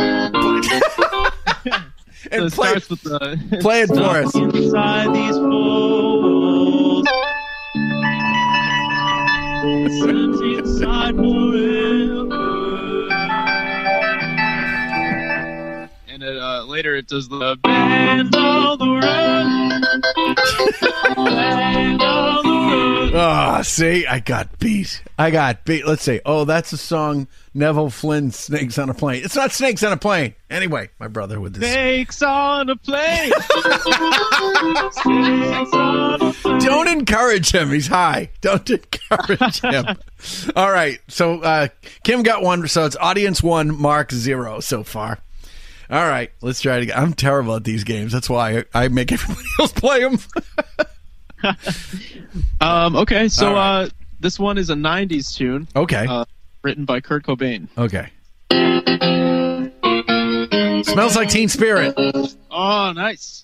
And so play, it with the, play it for us. Inside these walls, inside forever. And it, uh, later it does the Band on the Run. Band on the Run. Oh, see, I got beat. I got beat. Let's see. Oh, that's a song. Neville Flynn, Snakes on a Plane. It's not Snakes on a Plane. Anyway, my brother with this. Snakes on a plane. Snakes on a plane. Don't encourage him. He's high. Don't encourage him. All right. So uh, Kim got one. So it's audience one, Mark zero so far. All right. Let's try it again. I'm terrible at these games. That's why I, I make everybody else play them. um, okay. So right. uh, this one is a nineties tune. Okay. Uh, written by Kurt Cobain. Okay. Smells Like Teen Spirit. Oh, nice.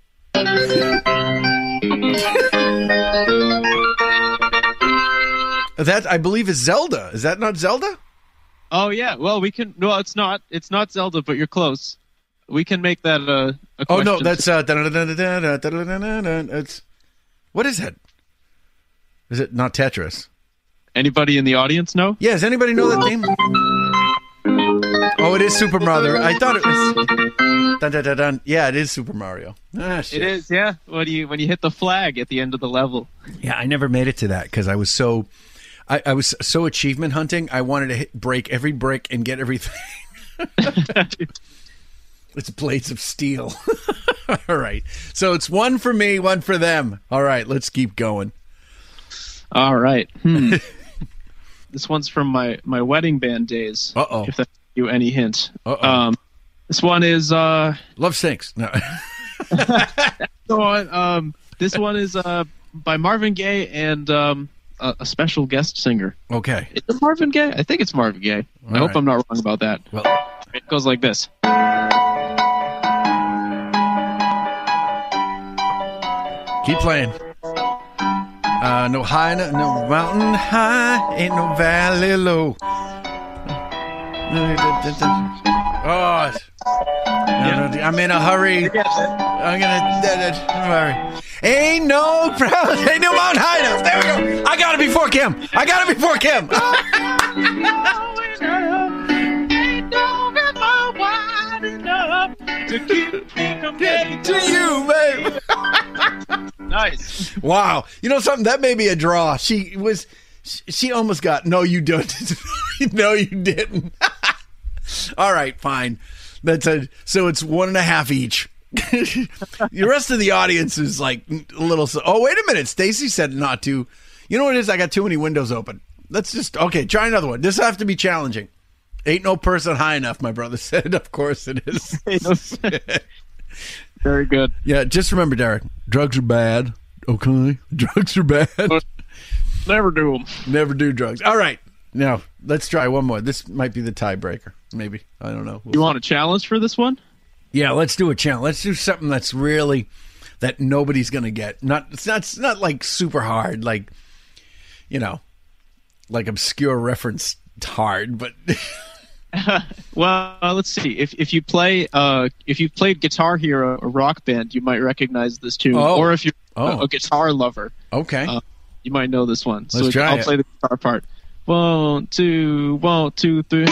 That, I believe, is Zelda. Is that not Zelda? Oh, yeah. Well, we can... No, it's not. It's not Zelda, but you're close. We can make that a, a Oh, question. no, that's... Uh, it's, what is it? Is it not Tetris? Anybody in the audience know? Yeah, does anybody know that name? Oh, it is Super Mario. I thought it was... Dun, dun, dun, dun. Yeah, it is Super Mario. Ah, shit. It is, yeah. When you when you hit the flag at the end of the level. Yeah, I never made it to that because I was so... I, I was so achievement hunting. I wanted to hit, break every brick and get everything. It's Blades of Steel. All right. So it's one for me, one for them. All right, let's keep going. All right. Hmm. This one's from my, my wedding band days. Uh-oh. If that gives you any hint. Uh-oh. Um, this one is... Uh, Love Stinks. No. so, um, this one is uh, by Marvin Gaye and um, a, a special guest singer. Okay. Is it Marvin Gaye? I think it's Marvin Gaye. All I hope right. I'm not wrong about that. Well, it goes like this. Keep playing. Uh, no high, no, no mountain high, ain't no valley low. Oh, yeah. I'm in a hurry. I'm gonna hurry. Ain't no problem, ain't no mountain high enough. There we go. I got it before Kim. I got it before Kim. To keep me from getting to you, babe. Nice. Wow. You know something? That may be a draw. She was, she almost got, no, you don't. No, you didn't. All right, fine. That's a, so it's one and a half each. The rest of the audience is like a little, oh, wait a minute. Stacy said not to. You know what it is? I got too many windows open. Let's just, okay, try another one. This will have to be challenging. Ain't no person high enough, my brother said. Of course it is. Very good. Yeah, just remember, Derek, drugs are bad. Okay? Drugs are bad. Never do them. Never do drugs. All right. Now, let's try one more. This might be the tiebreaker. Maybe. I don't know. We'll you see. want a challenge for this one? Yeah, let's do a challenge. Let's do something that's really, that nobody's going to get. Not, it's not, it's not like super hard, like, you know, like obscure reference hard, but... Well, uh, let's see. If if you play, uh, if you've played Guitar Hero or Rock Band, you might recognize this tune. Oh. Or if you're Oh. a, a guitar lover, Okay. uh, you might know this one. Let's so try I'll it. play the guitar part. One, two, one, two, three.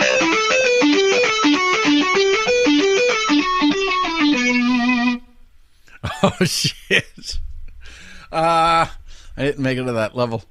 Oh, shit. Uh, I didn't make it to that level.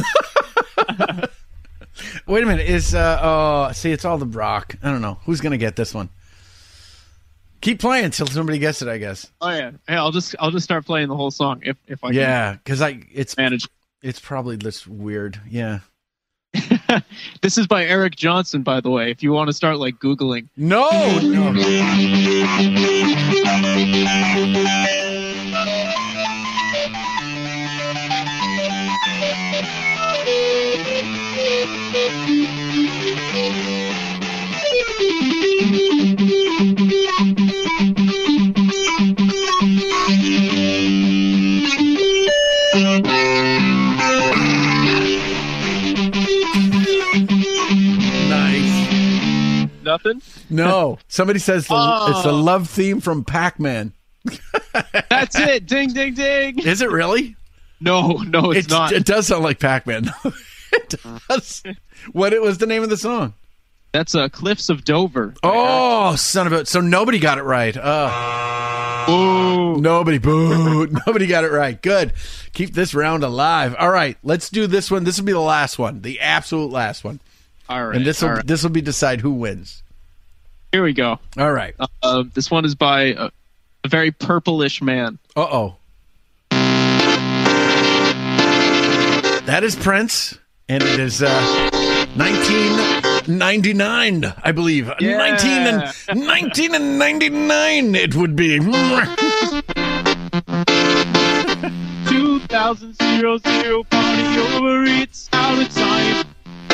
Wait a minute. Is, uh, oh, see, it's all the rock. I don't know. Who's going to get this one? Keep playing until somebody gets it, I guess. Oh yeah. Hey, I'll just I'll just start playing the whole song if if I can Yeah, because I it's manage. it's probably this weird. Yeah. This is by Eric Johnson, by the way. If you want to start like Googling. No. no. Nothing? No. Somebody says the, Oh. it's the love theme from Pac-Man. That's it. Ding, ding, ding. Is it really? No, no, it's, It's- not. It does sound like Pac-Man. It does. What it was the name of the song? That's uh, Cliffs of Dover. Oh, son of a... So nobody got it right. Uh, Boo. Nobody, boo. Nobody got it right. Good. Keep this round alive. All right, let's do this one. This will be the last one. The absolute last one. All right. And this will all right. this will be decide who wins. Here we go. All right. Uh, this one is by a, a very purplish man. Uh-oh. That is Prince, and it is uh, nineteen ninety-nine, I believe. Yeah. nineteen and nineteen and ninety-nine it would be. two thousand zero zero party over, it's out of time.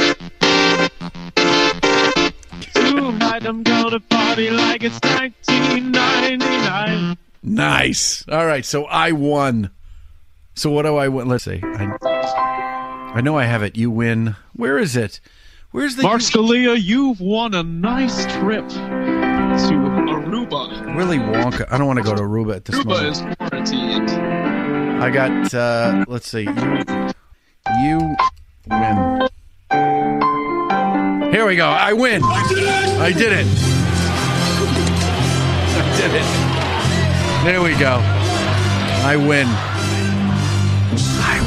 Tonight I'm gonna party like it's nineteen ninety-nine. Nice. All right, so I won. So what do I win? Let's see. I, I know I have it. You win. Where is it? Where's the... Mark Scalia, you've won a nice trip to Aruba. Willy Wonka. I don't want to go to Aruba at this Aruba moment. is quarantined. I got, uh, let's see. You, you win. Here we go. I win. I did it. I did it. There we go. I win. I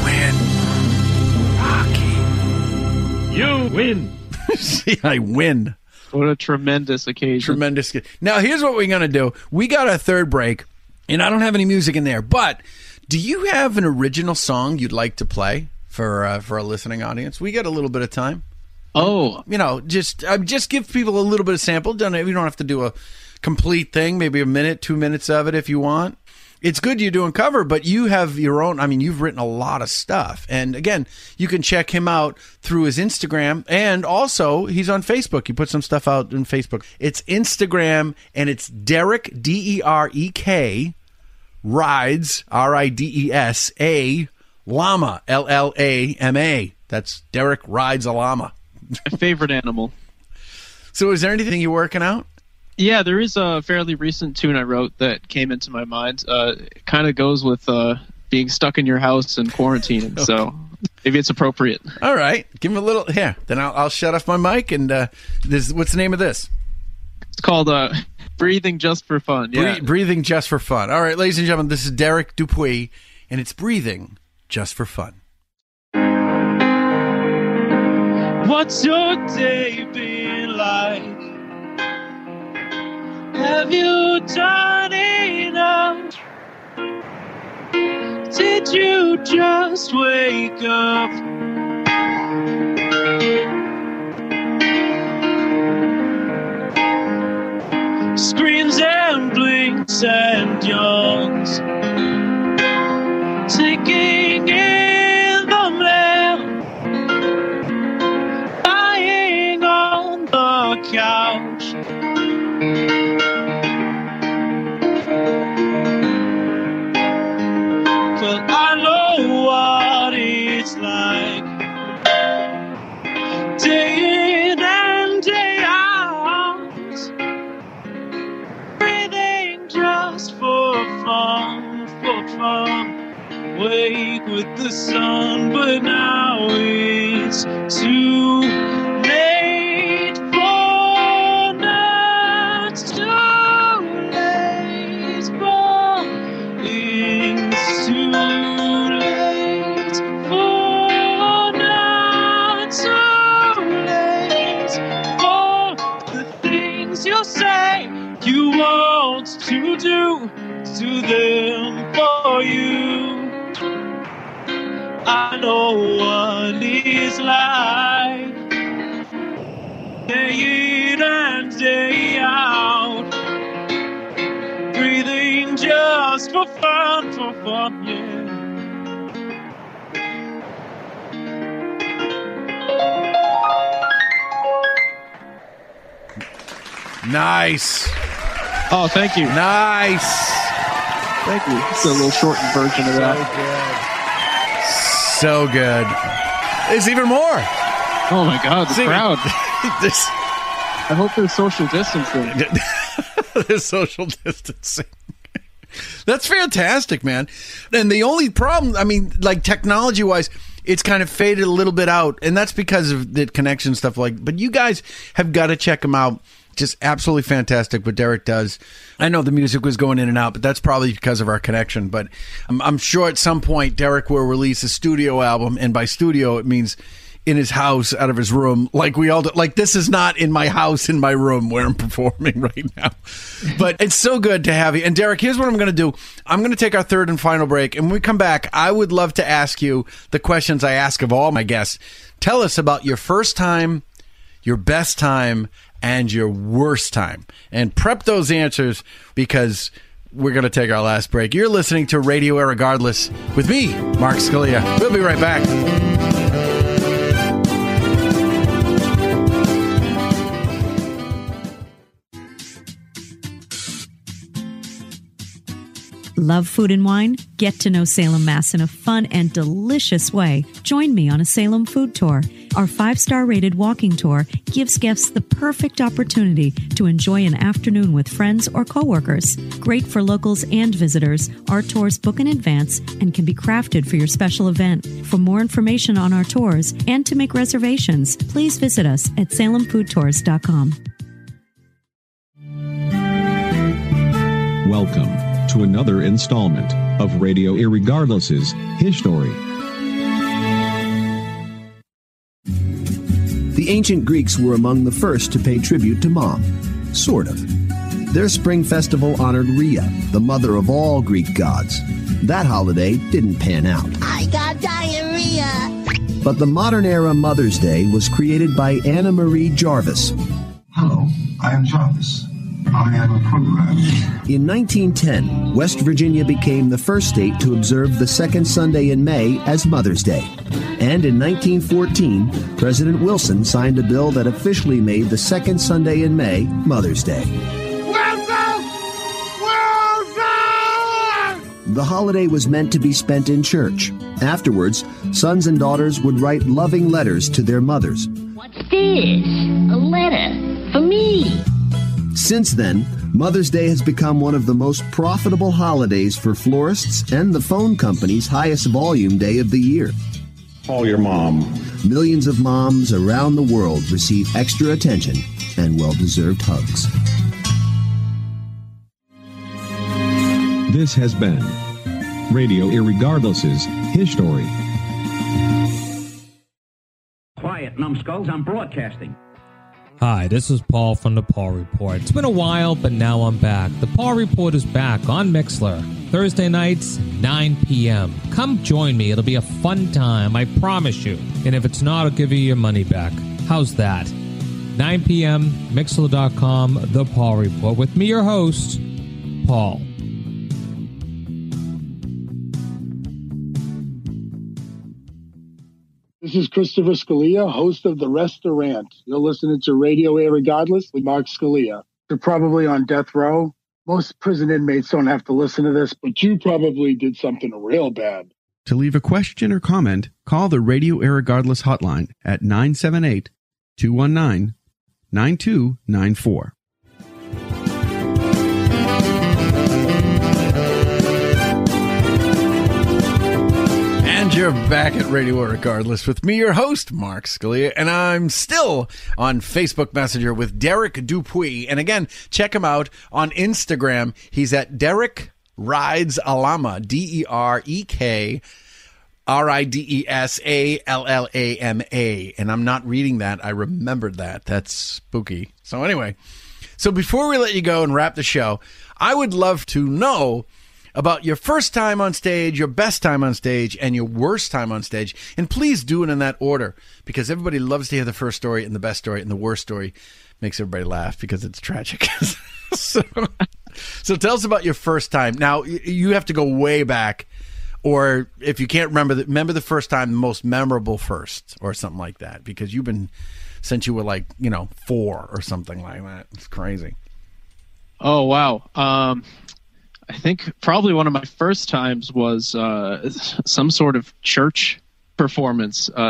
win. Rocky. You win. See, I win. What a tremendous occasion. Tremendous. Now, here's what we're going to do. We got a third break, and I don't have any music in there, but do you have an original song you'd like to play for uh, for a listening audience? We got a little bit of time. Oh. You know, just uh, just give people a little bit of sample. Don't, you don't have to do a complete thing, maybe a minute, two minutes of it if you want. It's good you're doing cover, but you have your own. I mean, you've written a lot of stuff. And again, you can check him out through his Instagram. And also, he's on Facebook. He put some stuff out on Facebook. It's Instagram, and it's Derek, D E R E K, Rides, R I D E S, A, Llama, L L A M A. That's Derek Rides a Llama. My favorite animal. So is there anything you're working out? Yeah, there is a fairly recent tune I wrote that came into my mind. Uh, it kind of goes with uh, being stuck in your house and quarantining, Okay. so maybe it's appropriate. All right. Give him a little... Here, then I'll, I'll shut off my mic, and uh, this, what's the name of this? It's called uh, Breathing Just for Fun. Yeah. Bre- Breathing Just for Fun. All right, ladies and gentlemen, this is Derek Dupuy, and it's Breathing Just for Fun. What's your day been like? Have you done enough? Did you just wake up? Screams and blinks and yawns, taking in the mail, lying on the couch. Well, I know what it's like, day in and day out, breathing just for fun, for fun. Wake with the sun, but now it's too late for now. It's too late for it's too late for now. Too late for the things you say you want to do to them for you. I know what it's like, day in and day out, breathing just for fun, for fun, yeah. Nice. Oh, thank you. Nice. Thank you. It's a little shortened version of that. So good. There's even more. Oh, my God, the See, crowd. This, I hope there's social distancing. There's social distancing. That's fantastic, man. And the only problem, I mean, like technology-wise, it's kind of faded a little bit out, and that's because of the connection stuff. Like, but you guys have got to check him out. Just absolutely fantastic what Derek does. I know the music was going in and out, but that's probably because of our connection. But I'm, I'm sure at some point Derek will release a studio album, and by studio it means in his house, out of his room, like we all do. Like, this is not in my house, in my room where I'm performing right now. But it's so good to have you. And Derek, here's what I'm going to do. I'm going to take our third and final break. And when we come back, I would love to ask you the questions I ask of all my guests. Tell us about your first time, your best time, and your worst time. And prep those answers, because we're going to take our last break. You're listening to Radio Irregardless with me, Mark Scalia. We'll be right back. Love food and wine? Get to know Salem, Mass in a fun and delicious way. Join me on a Salem food tour. Our five-star rated walking tour gives guests the perfect opportunity to enjoy an afternoon with friends or coworkers. Great for locals and visitors, our tours book in advance and can be crafted for your special event. For more information on our tours and to make reservations, please visit us at salem food tours dot com. Welcome to another installment of Radio Irregardless's His Story. The ancient Greeks were among the first to pay tribute to Mom. Sort of. Their spring festival honored Rhea, the mother of all Greek gods. That holiday didn't pan out. I got diarrhea. But the modern-era Mother's Day was created by Anna Marie Jarvis. Hello, I am Jarvis. I am a programmer. In nineteen ten, West Virginia became the first state to observe the second Sunday in May as Mother's Day. And in nineteen fourteen, President Wilson signed a bill that officially made the second Sunday in May Mother's Day. Welcome! Welcome! The holiday was meant to be spent in church. Afterwards, sons and daughters would write loving letters to their mothers. What's this? A letter for me. Since then, Mother's Day has become one of the most profitable holidays for florists and the phone company's highest volume day of the year. Call your mom. Millions of moms around the world receive extra attention and well-deserved hugs. This has been Radio Irregardless's His Story. Quiet, numbskulls, I'm broadcasting. Hi, this is Paul from the Paul Report. It's been a while, but now I'm back. The Paul Report is back on Mixlr. Thursday nights, nine p.m. Come join me. It'll be a fun time, I promise you. And if it's not, I'll give you your money back. How's that? nine p.m., Mixlr dot com, The Paul Report. With me, your host, Paul. This is Christopher Scalia, host of The Restaurant. You're listening to Radio Irregardless with Mark Scalia. You're probably on death row. Most prison inmates don't have to listen to this, but you probably did something real bad. To leave a question or comment, call the Radio Irregardless hotline at nine seven eight, two one nine, nine two nine four. And you're back at Radio Irregardless with me, your host, Mark Scalia, and I'm still on Facebook Messenger with Derek Dupuis. And again, check him out on Instagram. He's at Derek Rides Alama, D E R E K R I D E S A L L A M A. And I'm not reading that. I remembered that. That's spooky. So anyway, so before we let you go and wrap the show, I would love to know about your first time on stage, your best time on stage, and your worst time on stage. And please do it in that order, because everybody loves to hear the first story and the best story, and the worst story makes everybody laugh because it's tragic. so, so tell us about your first time. Now, you have to go way back, or if you can't remember, the, remember the first time, the most memorable first, or something like that, because you've been, since you were like, you know, four or something like that. It's crazy. Oh, wow. Um... I think probably one of my first times was uh, some sort of church performance. Uh,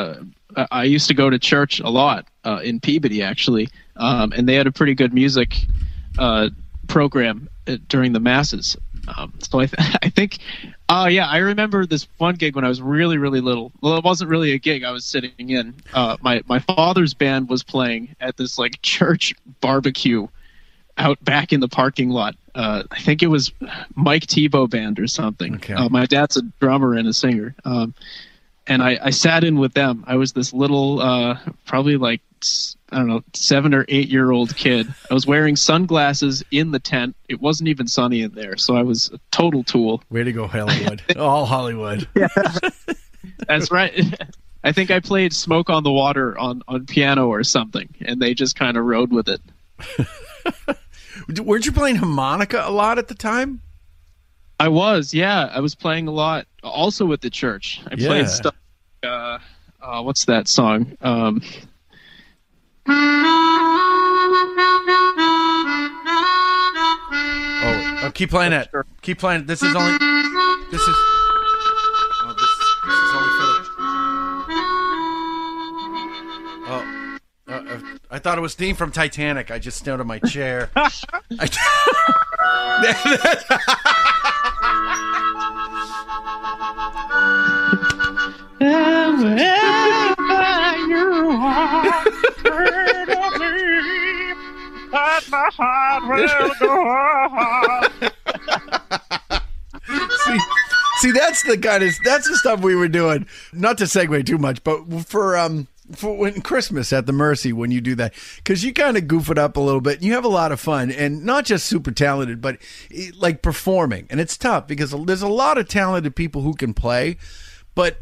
I I used to go to church a lot uh, in Peabody, actually, um, and they had a pretty good music uh, program uh, during the masses. Um, so I, th- I think, uh, yeah, I remember this one gig when I was really, really little. Well, it wasn't really a gig. I was sitting in. Uh, my my father's band was playing at this like church barbecue out back in the parking lot. Uh, I think it was Mike Tebow band or something. Okay. Uh, my dad's a drummer and a singer. Um, and I, I sat in with them. I was this little, uh, probably like, I don't know, seven or eight year old kid. I was wearing sunglasses in the tent. It wasn't even sunny in there. So I was a total tool. Way to go, Hollywood. All Hollywood. Yeah. That's right. I think I played Smoke on the Water on, on piano or something, and they just kind of rode with it. Weren't you playing harmonica a lot at the time? I was, yeah. I was playing a lot, also at the church. I Yeah. played stuff. Uh, uh, what's that song? Um, Oh, oh, keep playing it. Keep playing it. This is only. This is. Oh, this, this is only for the. Oh, uh, uh, I thought it was Dean from Titanic. I just stood on my chair. I, my heart will go on. see, see, that's the kind of that's the stuff we were doing. Not to segue too much, but for um for when Christmas at the Mercy, when you do that, because you kind of goof it up a little bit, and you have a lot of fun, and not just super talented, but eh, like performing, and it's tough because there's a lot of talented people who can play, but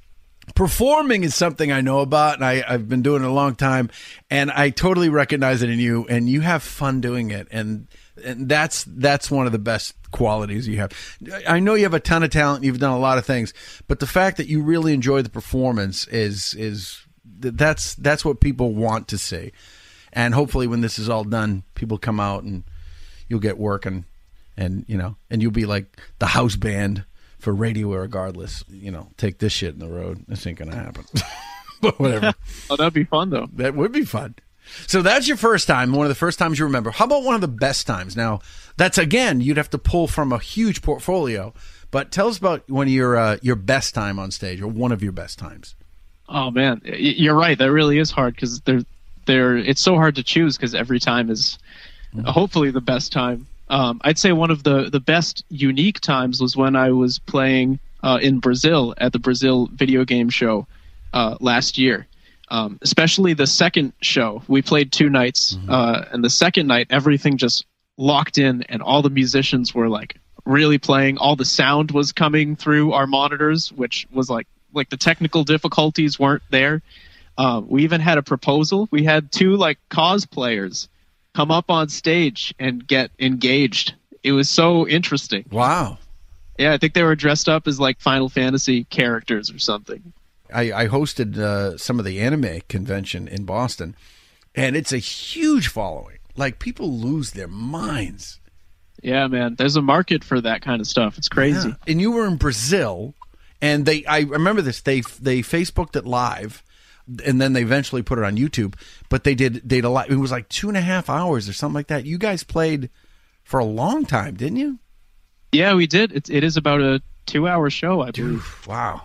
performing is something I know about, and I, I've been doing it a long time, and I totally recognize it in you, and you have fun doing it, and and that's that's one of the best qualities you have. I know you have a ton of talent, and you've done a lot of things, but the fact that you really enjoy the performance is is that's that's what people want to see, and hopefully when this is all done, people come out and you'll get working, and you know, and you'll be like the house band for Radio Irregardless. You know, take this shit in the road. This ain't gonna happen. But whatever. Oh, that'd be fun though. That would be fun. So that's your first time, one of the first times you remember. How about one of the best times? Now, that's again, you'd have to pull from a huge portfolio. But tell us about one of your uh, your best time on stage, or one of your best times. Oh man, Y- you're right. That really is hard because they're they're. It's so hard to choose because every time is hopefully the best time. Um, I'd say one of the, the best unique times was when I was playing uh, in Brazil at the Brazil video game show uh, last year. Um, especially the second show. We played two nights, mm-hmm. uh, and the second night, everything just locked in, and all the musicians were like really playing. All the sound was coming through our monitors, which was like like the technical difficulties weren't there. Uh, we even had a proposal. We had two like cosplayers come up on stage and get engaged. It was so interesting. Wow. Yeah, I think they were dressed up as like Final Fantasy characters or something. I, I hosted uh, some of the anime convention in Boston, and it's a huge following. Like, people lose their minds. Yeah, man. There's a market for that kind of stuff. It's crazy. Yeah. And you were in Brazil, and they I remember this. They they Facebooked it live, and then they eventually put it on YouTube. But they did they did a lot. It was like two and a half hours or something like that. You guys played for a long time, didn't you? Yeah, we did. It, it is about a two-hour show, I believe. Dude, wow.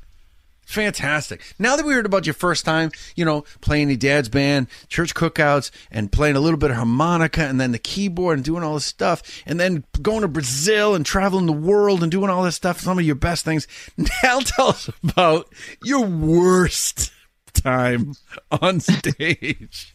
Fantastic. Now that we heard about your first time, you know, playing your dad's band, church cookouts, and playing a little bit of harmonica, and then the keyboard, and doing all this stuff, and then going to Brazil and traveling the world and doing all this stuff, some of your best things. Now tell us about your worst time on stage.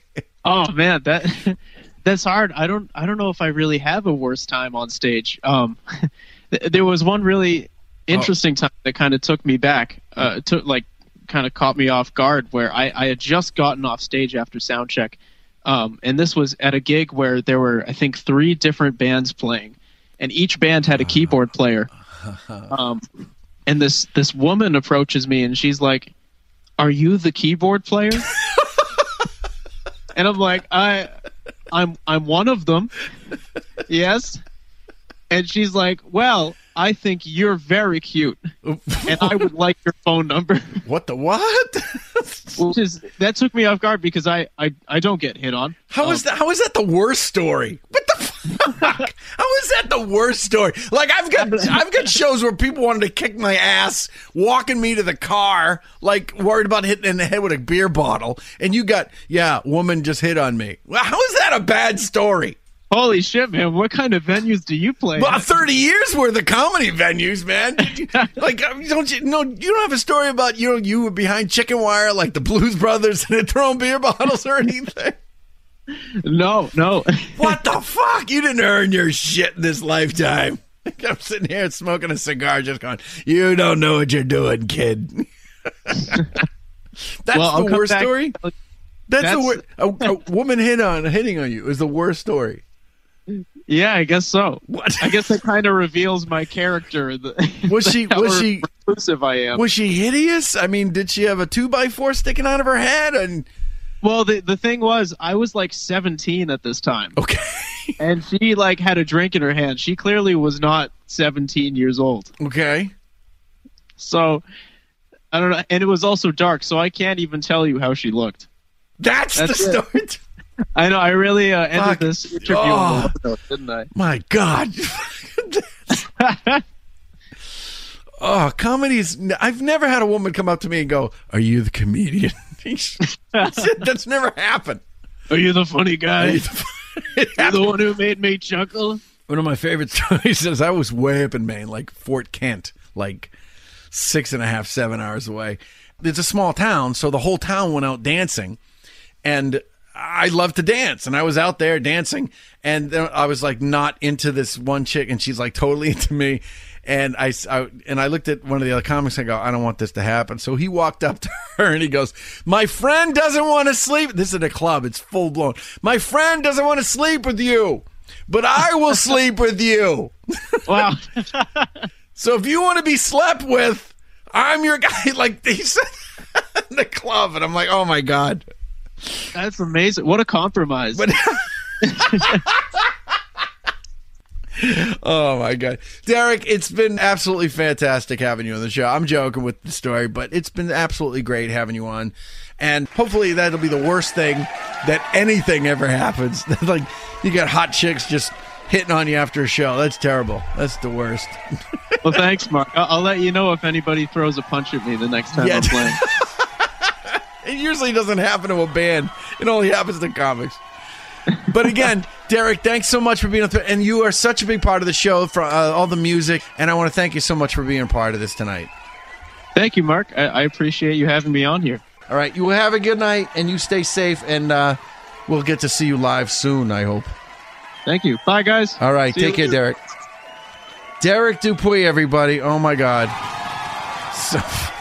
Oh man, that that's hard. I don't I don't know if I really have a worst time on stage. Um, there was one really interesting time that kind of took me back, uh, took like kind of caught me off guard, where I, I had just gotten off stage after sound check, um, and this was at a gig where there were I think three different bands playing, and each band had a keyboard player. Um, and this this woman approaches me and she's like, "Are you the keyboard player?" And I'm like, "I, I'm I'm one of them, yes." And she's like, "Well, I think you're very cute, and I would like your phone number. What the what? Which is that took me off guard because I I, I don't get hit on. How um, is that? How is that the worst story? What the fuck? How is that the worst story? Like I've got I've got shows where people wanted to kick my ass, walking me to the car, like worried about hitting in the head with a beer bottle, and you got yeah, woman just hit on me. Well, how is that a bad story? Holy shit, man! What kind of venues do you play? Well, thirty years worth of comedy venues, man. Like, don't you? No, you don't have a story about you know you were behind chicken wire like the Blues Brothers and throwing beer bottles or anything. No, no. What the fuck? You didn't earn your shit in this lifetime. I'm sitting here smoking a cigar, just going, "You don't know what you're doing, kid." That's well, the worst story. That's, That's the worst. A, a woman hit on hitting on you is the worst story. Yeah, I guess so. What? I guess it kind of reveals my character. The, Was she? how Was she? reclusive I am. Was she hideous? I mean, did she have a two by four sticking out of her head? And well, the the thing was, I was like seventeen at this time. Okay. And she like had a drink in her hand. She clearly was not seventeen years old. Okay. So I don't know, and it was also dark, so I can't even tell you how she looked. That's, That's the it. start. I know. I really uh, ended Fuck. this interview Oh. on the low note, didn't I? My God. Oh, comedies. I've never had a woman come up to me and go, "Are you the comedian?" That's never happened. Are you the funny guy? Are you the, You're the one who made me chuckle? One of my favorite stories is I was way up in Maine, like Fort Kent, like six and a half, seven hours away. It's a small town, so the whole town went out dancing. And I love to dance, and I was out there dancing, and then I was like not into this one chick, and she's like totally into me. And I, I and I looked at one of the other comics and I go, I don't want this to happen. So he walked up to her and he goes, "My friend doesn't want to sleep." This is at a club. It's full blown. "My friend doesn't want to sleep with you, but I will sleep with you." Wow. So if you want to be slept with, I'm your guy. Like he said in the club, and I'm like, oh my God. That's amazing. What a compromise. But oh my God, Derek, it's been absolutely fantastic having you on the show. I'm joking with the story, but it's been absolutely great having you on, and hopefully that'll be the worst thing that anything ever happens. Like you got hot chicks just hitting on you after a show. That's terrible. That's the worst. Well, thanks, Mark. I'll, I'll let you know if anybody throws a punch at me the next time Yeah. I'm playing. It usually doesn't happen to a band. It only happens to comics. But again, Derek, thanks so much for being on. Th- and you are such a big part of the show, for uh, all the music. And I want to thank you so much for being a part of this tonight. Thank you, Mark. I, I appreciate you having me on here. All right. You have a good night, and you stay safe. And uh, we'll get to see you live soon, I hope. Thank you. Bye, guys. All right. See Take you. care, Derek. Derek Dupuy, everybody. Oh, my God. So,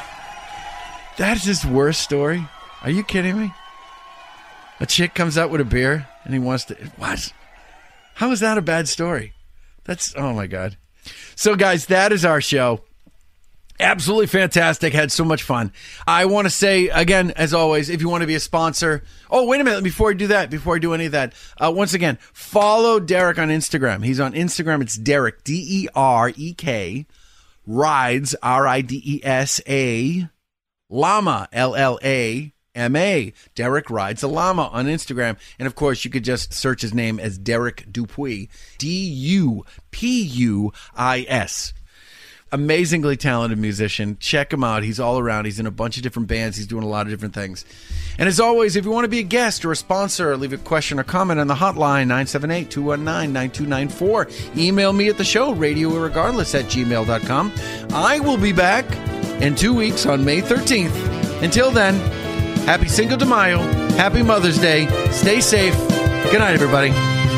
that's his worst story? Are you kidding me? A chick comes out with a beer and he wants to... What? How is that a bad story? That's... Oh, my God. So, guys, that is our show. Absolutely fantastic. Had so much fun. I want to say, again, as always, if you want to be a sponsor... Oh, wait a minute. Before I do that, before I do any of that, uh, once again, follow Derek on Instagram. He's on Instagram. It's Derek, D E R E K, Rides, R I D E S A, Llama, L L A M A. Derek Rides a Llama on Instagram. And, of course, you could just search his name as Derek Dupuy, D U P U I S. Amazingly talented musician. Check him out. He's all around. He's in a bunch of different bands. He's doing a lot of different things. And as always, if you want to be a guest or a sponsor, or leave a question or comment on the hotline, nine seven eight, two one nine, nine two nine four. Email me at the show, radio irregardless at gmail dot com. I will be back in two weeks on May thirteenth. Until then, happy Cinco de Mayo. Happy Mother's Day. Stay safe. Good night, everybody.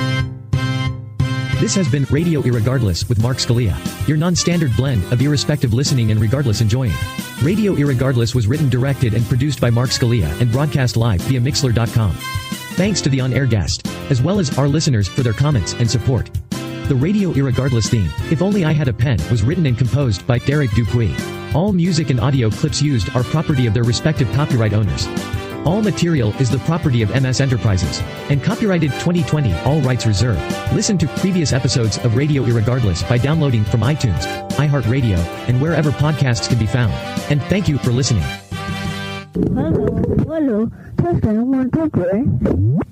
This has been Radio Irregardless with Mark Scalia, your non-standard blend of irrespective listening and regardless enjoying. Radio Irregardless was written, directed, and produced by Mark Scalia and broadcast live via Mixlr dot com. Thanks to the on-air guest, as well as our listeners for their comments and support. The Radio Irregardless theme, If Only I Had a Pen, was written and composed by Derek Dupuy. All music and audio clips used are property of their respective copyright owners. All material is the property of M S Enterprises and copyrighted twenty twenty, all rights reserved. Listen to previous episodes of Radio Irregardless by downloading from iTunes, iHeartRadio, and wherever podcasts can be found. And thank you for listening. Hello, hello, testing one, two, three.